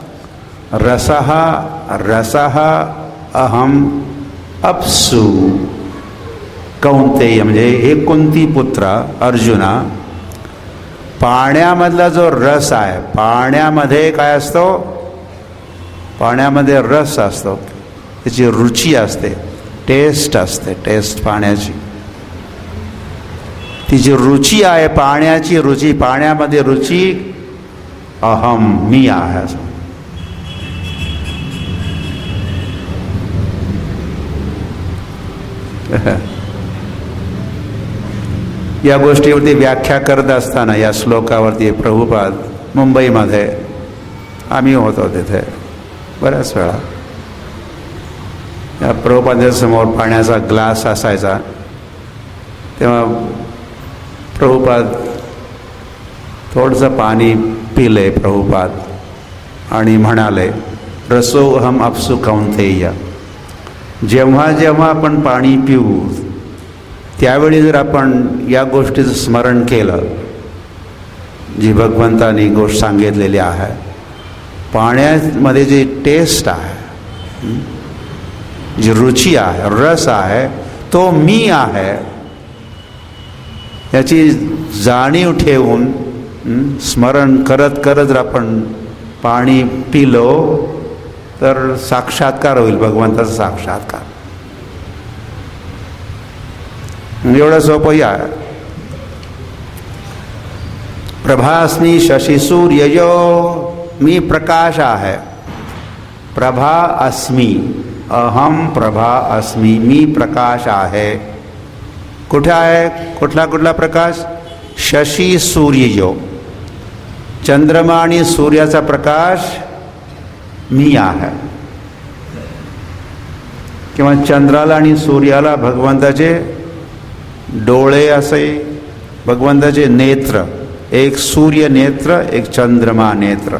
रसः अहम अप्सु कौन्तेय. म्हणजे हे कुंती पुत्र अर्जुना, पाण्यामधला जो रस आहे, पाण्यामध्ये काय असतो? पाण्यामध्ये रस असतो, त्याची रुची असते, टेस्ट असते, टेस्ट पाण्याची. ती जी रुची आहे, पाण्याची रुची, पाण्यामध्ये रुची अहम मी आहे. या गोष्टीवरती व्याख्या करत असताना या श्लोकावरती प्रभुपाद मुंबईमध्ये आम्ही होतो तिथे बऱ्याच वेळा. या प्रभुपादाच्या समोर पाण्याचा ग्लास असायचा तेव्हा प्रभुपाद थोडंसं पाणी पिले प्रभुपाद आणि म्हणाले, रसोहम अप्सु कौंतेय, जेव्हा जेव्हा आपण पाणी पिऊ त्यावेळी जर आपण या गोष्टीचं स्मरण केलं, जी भगवंतानी गोष्ट सांगितलेली आहे, पाण्यामध्ये जी टेस्ट आहे, जी रुची आहे, रस आहे, तो मी आहे, याची जाणीव ठेवून स्मरण करत करत जर आपण पाणी पिलो तर साक्षात्कार होईल, भगवंताचा साक्षात्कार. एवढं सोपं आहे. प्रभास्मी शशि सूर्ययो, मी प्रकाश आहे. प्रभा अस्मी, अहम प्रभा अस्मी, मी प्रकाश आहे. कुठे आहे? कुठला प्रकाश? शशी सूर्ययो, चंद्रमा आणि सूर्याचा प्रकाश मी आहे. किंवा चंद्राला आणि सूर्याला भगवंताचे डोळे असे, भगवंताचे नेत्र, एक सूर्य नेत्र, एक चंद्रमा नेत्र.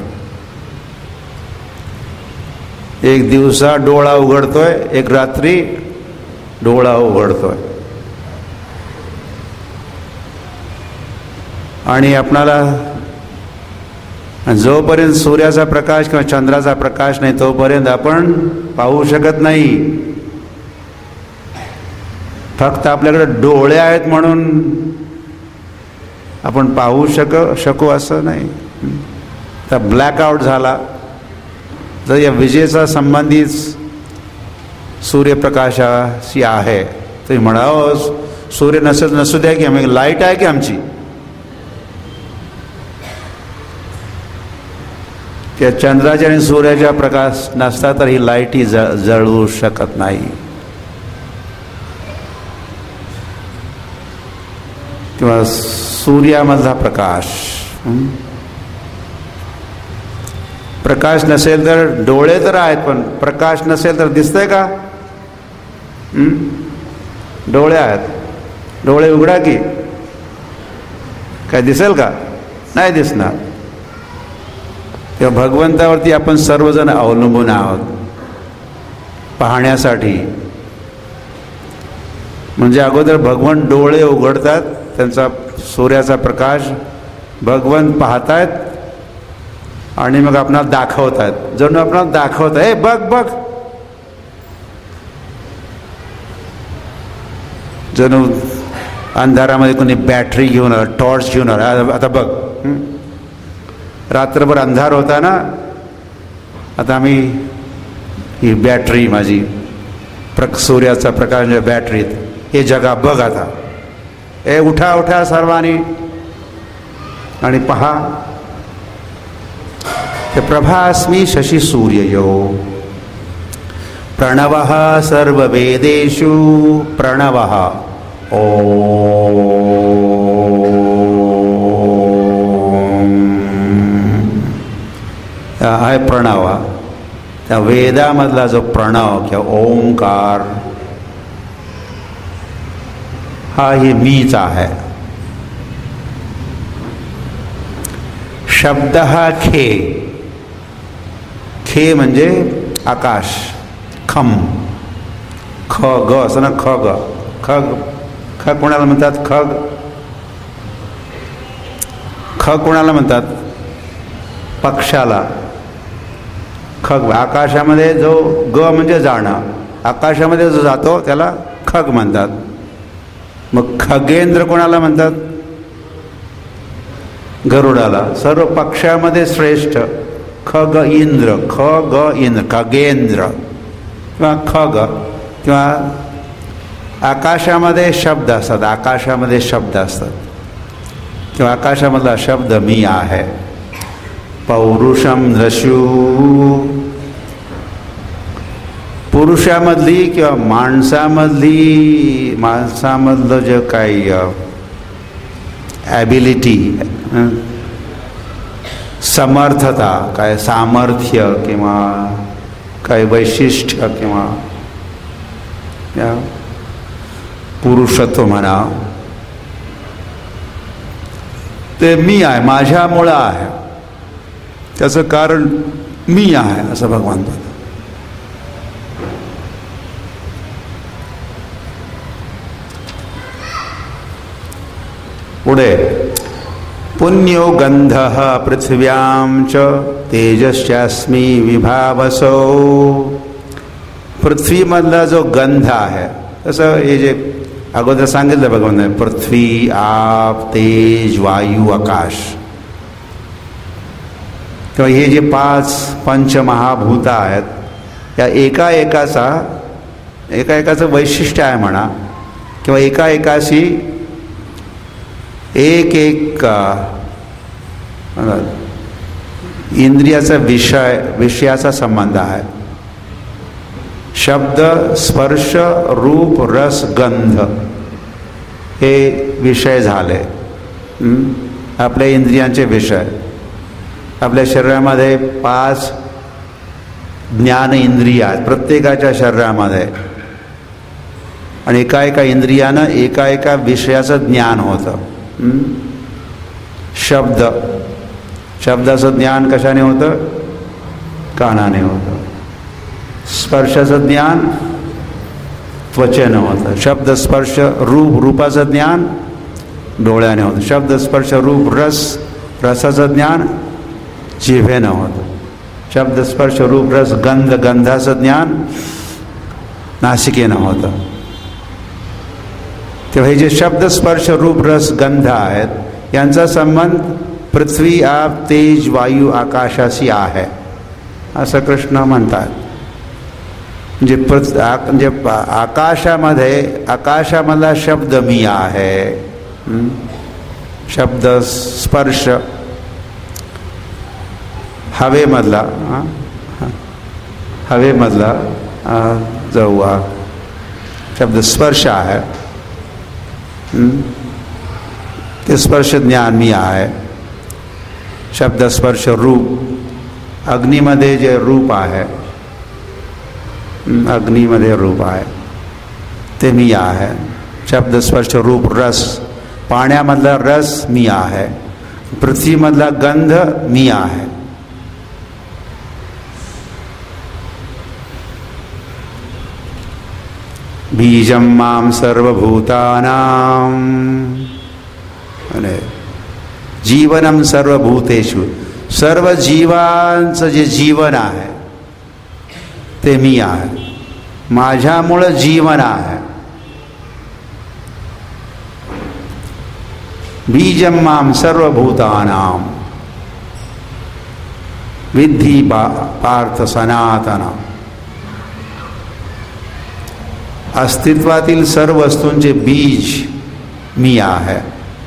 एक दिवसा डोळा उघडतोय, एक रात्री डोळा उघडतोय. आणि आपणाला जोपर्यंत सूर्याचा प्रकाश किंवा चंद्राचा प्रकाश नाही तोपर्यंत आपण पाहू शकत नाही. फक्त आपल्याकडे डोळे आहेत म्हणून आपण पाहू शकू असं नाही. तर ब्लॅकआउट झाला जर या विजेचा संबंधित सूर्यप्रकाशाशी आहे तर म्हणावं सूर्य नसू द्या की आम्ही लाईट आहे की आमची, त्या चंद्राच्या आणि सूर्याचा प्रकाश नसता तर ही लाईट ही जळू शकत नाही. किंवा सूर्यामधला प्रकाश नसेल तर डोळे तर आहेत पण प्रकाश नसेल तर दिसतंय का? डोळे आहेत, डोळे उघडा की काय दिसेल का? नाही दिसणार. तेव्हा भगवंतावरती आपण सर्वजण अवलंबून आहोत पाहण्यासाठी. म्हणजे अगोदर भगवंत डोळे उघडतात, त्यांचा सूर्याचा प्रकाश भगवंत पाहतायत आणि मग आपणाला दाखवतात, जणू आपणाला दाखवतात, हे बघ बघ, जणू अंधारामध्ये कोणी बॅटरी घेऊन आला, टॉर्च घेऊन आला, आता बघ. रात्रभर अंधार होता ना, आता आम्ही ही बॅटरी माझी सूर्याचा प्रकाश बॅटरीत, हे जगा बघ आता, ए उठा उठा सर्वांनी आणि पहा. हे प्रभास्मी शशी सूर्ययो, प्रणवः सर्ववेदेषु, प्रणवः आहे प्रणव. त्या वेदामधला जो प्रणव किंवा ओंकार हा ही मीच आहे. शब्द हा खे, खे म्हणजे आकाश, खम, ख ग असं ना, ख ग, खग, ख कोणाला म्हणतात? खग. ख कोणाला म्हणतात? पक्षाला. खग, आकाशामध्ये जो ग म्हणजे जाणं, आकाशामध्ये जो जातो त्याला खग म्हणतात. मग खगेंद्र कोणाला म्हणतात? गरुडाला. सर्व पक्षामध्ये श्रेष्ठ खग इंद्र, ख ग इंद्र, खगेंद्र किंवा खग. किंवा आकाशामध्ये शब्द असतात, आकाशामध्ये शब्द असतात किंवा आकाशामधला शब्द मी आहे. पौरुषम दशू, पुरुषामधली किंवा माणसामधलं जे काही ॲबिलिटी, समर्थता, काय सामर्थ्य किंवा काय वैशिष्ट्य किंवा पुरुषत्व म्हणा, ते मी आहे, माझ्यामुळं आहे, त्याचं कारण मी आहे असं भगवान म्हणतात. पुढे पुण्यो गंधः पृथिव्यां च तेजश्चास्मी विभावसो. पृथ्वीमधला जो गंध आहे, तसं हे जे अगोदर सांगितलं भगवान, पृथ्वी, आप, तेज, वायू, आकाश, किंवा हे जे 5 पंचमहाभूत आहेत, या एकाचं वैशिष्ट्य आहे म्हणा, किंवा एकाशी एक इंद्रियाचा विषयाचा संबंध आहे. शब्द, स्पर्श, रूप, रस, गंध हे विषय झाले, आपल्या इंद्रियांचे विषय. आपल्या शरीरामध्ये 5 ज्ञान इंद्रिय आहेत प्रत्येकाच्या शरीरामध्ये, आणि एका इंद्रियानं एका विषयाचं ज्ञान होतं. शब्दाचं ज्ञान कशाने होतं? कानाने होतं. स्पर्शाचं ज्ञान त्वचेनं होतं. शब्द, स्पर्श, रूपाचं ज्ञान डोळ्याने होतं. शब्द, स्पर्श, रूप, रसाचं ज्ञान जिभेनं होतं. शब्द, स्पर्श, रूप, रस, गंधाचं ज्ञान नासिकेनं होतं. तेव्हा हे जे शब्द, स्पर्श, रूप, रस, गंध आहेत, यांचा संबंध पृथ्वी, आप, तेज, वायू, आकाशाशी आहे असं कृष्ण म्हणतात. म्हणजे आकाशामधला शब्द मी आहे. शब्द, स्पर्श, हवेमधला जो शब्द स्पर्श आहे, ते स्पर्श ज्ञान मी आहे. शब्द, स्पर्श, रूप, अग्नीमध्ये जे रूप आहे, अग्नीमध्ये रूप आहे ते मी आहे. शब्द, स्पर्श, रूप, रस, पाण्यामधला रस मी आहे. पृथ्वीमधला गंध मी आहे. बीजं मां सर्वभूतानां, आणि जीवनम सर्वभूतेषु, सर्व जीवांचं जे जीवन आहे ते मी आहे. माझ्यामुळं जीवन आहे. बीजं मां सर्वभूतानां विद्धि पार्थ सनातन. अस्तित्वातील सर्व वस्तूंचे बीज मी आहे.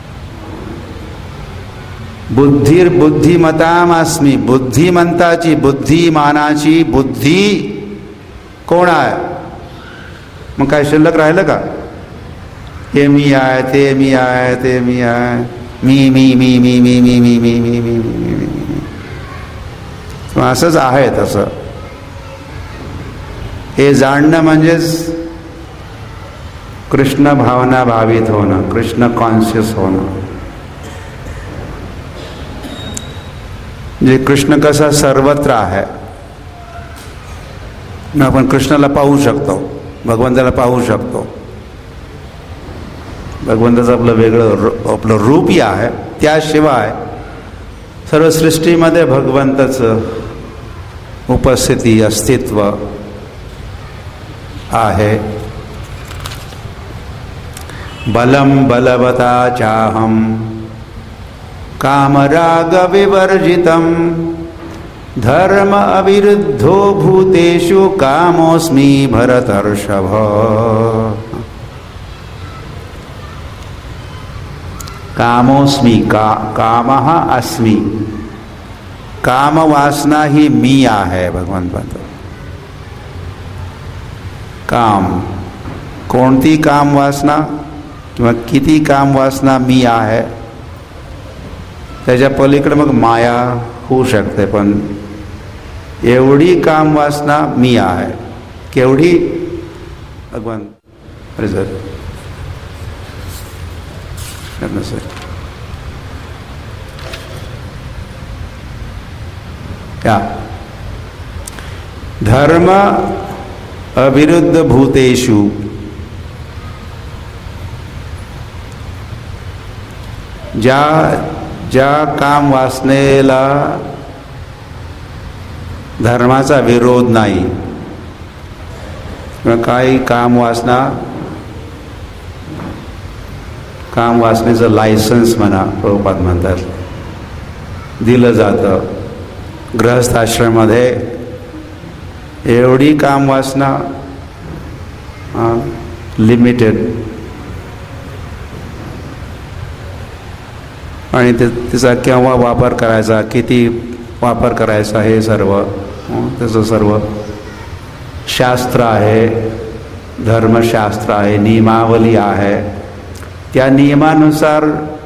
बुद्धिर्बुद्धिमतामस्मी, बुद्धिमंताची, बुद्धिमानाची बुद्धी कोण आहे? मग काय शिल्लक राहिलं का? हे मी आहे, ते मी आहे, ते मी आहे, मी मी मी मी मी मी मी मी मी मी मी मी. असंच आहे. तसं हे जाणणं म्हणजेच कृष्ण भावना भावित होणं, कृष्ण कॉन्शियस होणं. जे कृष्ण कसा सर्वत्र आहे, आपण कृष्णाला पाहू शकतो, भगवंताला पाहू शकतो. भगवंताचं आपलं वेगळं आपलं रूपही आहे. त्याशिवाय सर्व सृष्टीमध्ये भगवंताचं उपस्थिती, अस्तित्व आहे. बलम बलवता चाहम कामराग विवर्जितम धर्म अविरुद्धो भूतेषु कामोस्मि भरतर्षभ. कामोस्मि, कामः अस्मि. काम वासना ही मी आहे. भगवान म्हणतो काम, कोणती काम वासना किंवा किती काम वासना मी आहे, त्याच्या पलीकडे मग माया होऊ शकते. पण एवढी काम वासना मी आहे. केवढी? भगवान या धर्म अविरुद्ध भूतेषु ज्या काम वासनेला धर्माचा विरोध नाही, काही काम वासनेचं लायसन्स म्हणा, प्रभुपाद म्हणतात, दिलं जातं. गृहस्थाश्रमामध्ये एवढी काम वासना लिमिटेड, आणि तिचा केव्हा वापर करायचा, किती वापर करायचा, हे सर्व त्याचं सर्व शास्त्र आहे, धर्मशास्त्र आहे, नियमावली आहे. त्या नियमानुसार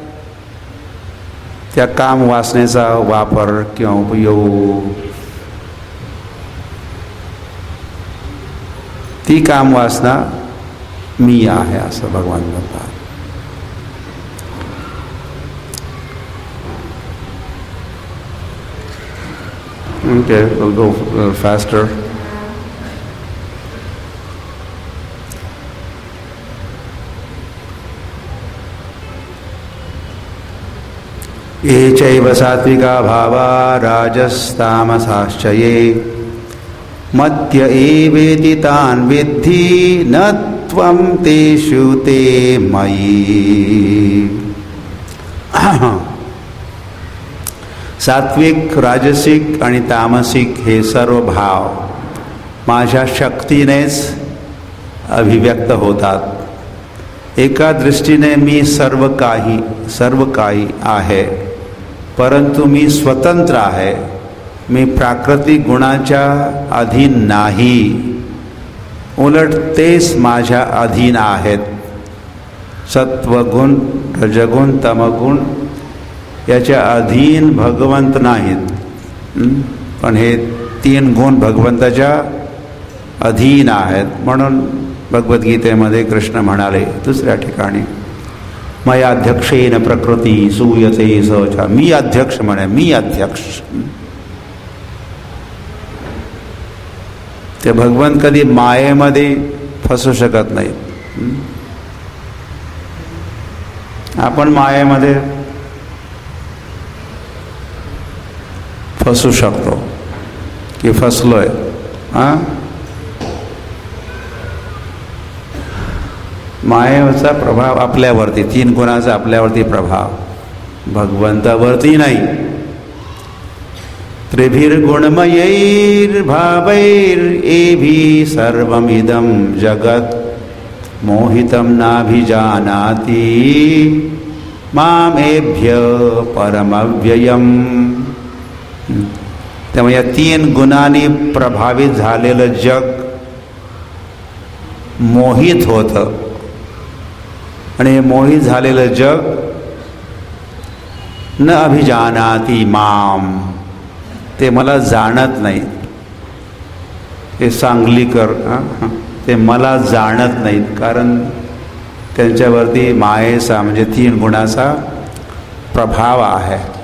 त्या काम वासनेचा वापर किंवा उपयोग, ती काम वासना मी आहे असं भगवान म्हणतात. Okay, we'll go faster. ये चैव सात्विका भावा राजस्तामसाश्च ये मध्य एवेति तान् विद्धि न त्वं तेषु ते मयि. सात्विक, राजसिक आणि तामसिक हे सर्व भाव माझ्या शक्तीनेच अभिव्यक्त होतात. एका दृष्टीने मी सर्व काही आहे, परंतु मी स्वतंत्र आहे. मी प्राकृतिक गुणाच्या अधीन नाही, उलट तेच माझ्या अधीन आहेत. सत्वगुण, रजगुण, तमगुण याच्या अधीन भगवंत नाहीत, पण हे 3 गुण भगवंताच्या अधीन आहेत. म्हणून भगवद्गीतेमध्ये कृष्ण म्हणाले दुसऱ्या ठिकाणी, मया अध्यक्षेन प्रकृती सूयते सचा. मी अध्यक्ष म्हणे, मी अध्यक्ष. ते भगवंत कधी मायेमध्ये फसू शकत नाही. आपण मायेमध्ये फसू शकतो की फसलोय. मायेचा प्रभाव आपल्यावरती, 3 गुणाचा आपल्यावरती प्रभाव, भगवंतावरती नाही. त्रिभिर्गुणमयैर्भावैरेभि सर्वमिदं जगत् मोहितं नाभिजानाति मामेभ्य परमव्ययम्. त्यामुळे या 3 गुणांनी प्रभावित झालेलं जग मोहित होतं, आणि हे मोहित झालेलं जग न अभिजानाति माम, ते मला जाणत नाही. ते सांगलीकर ते मला जाणत नाहीत, कारण त्यांच्यावरती मायेचा म्हणजे 3 गुणाचा प्रभाव आहे.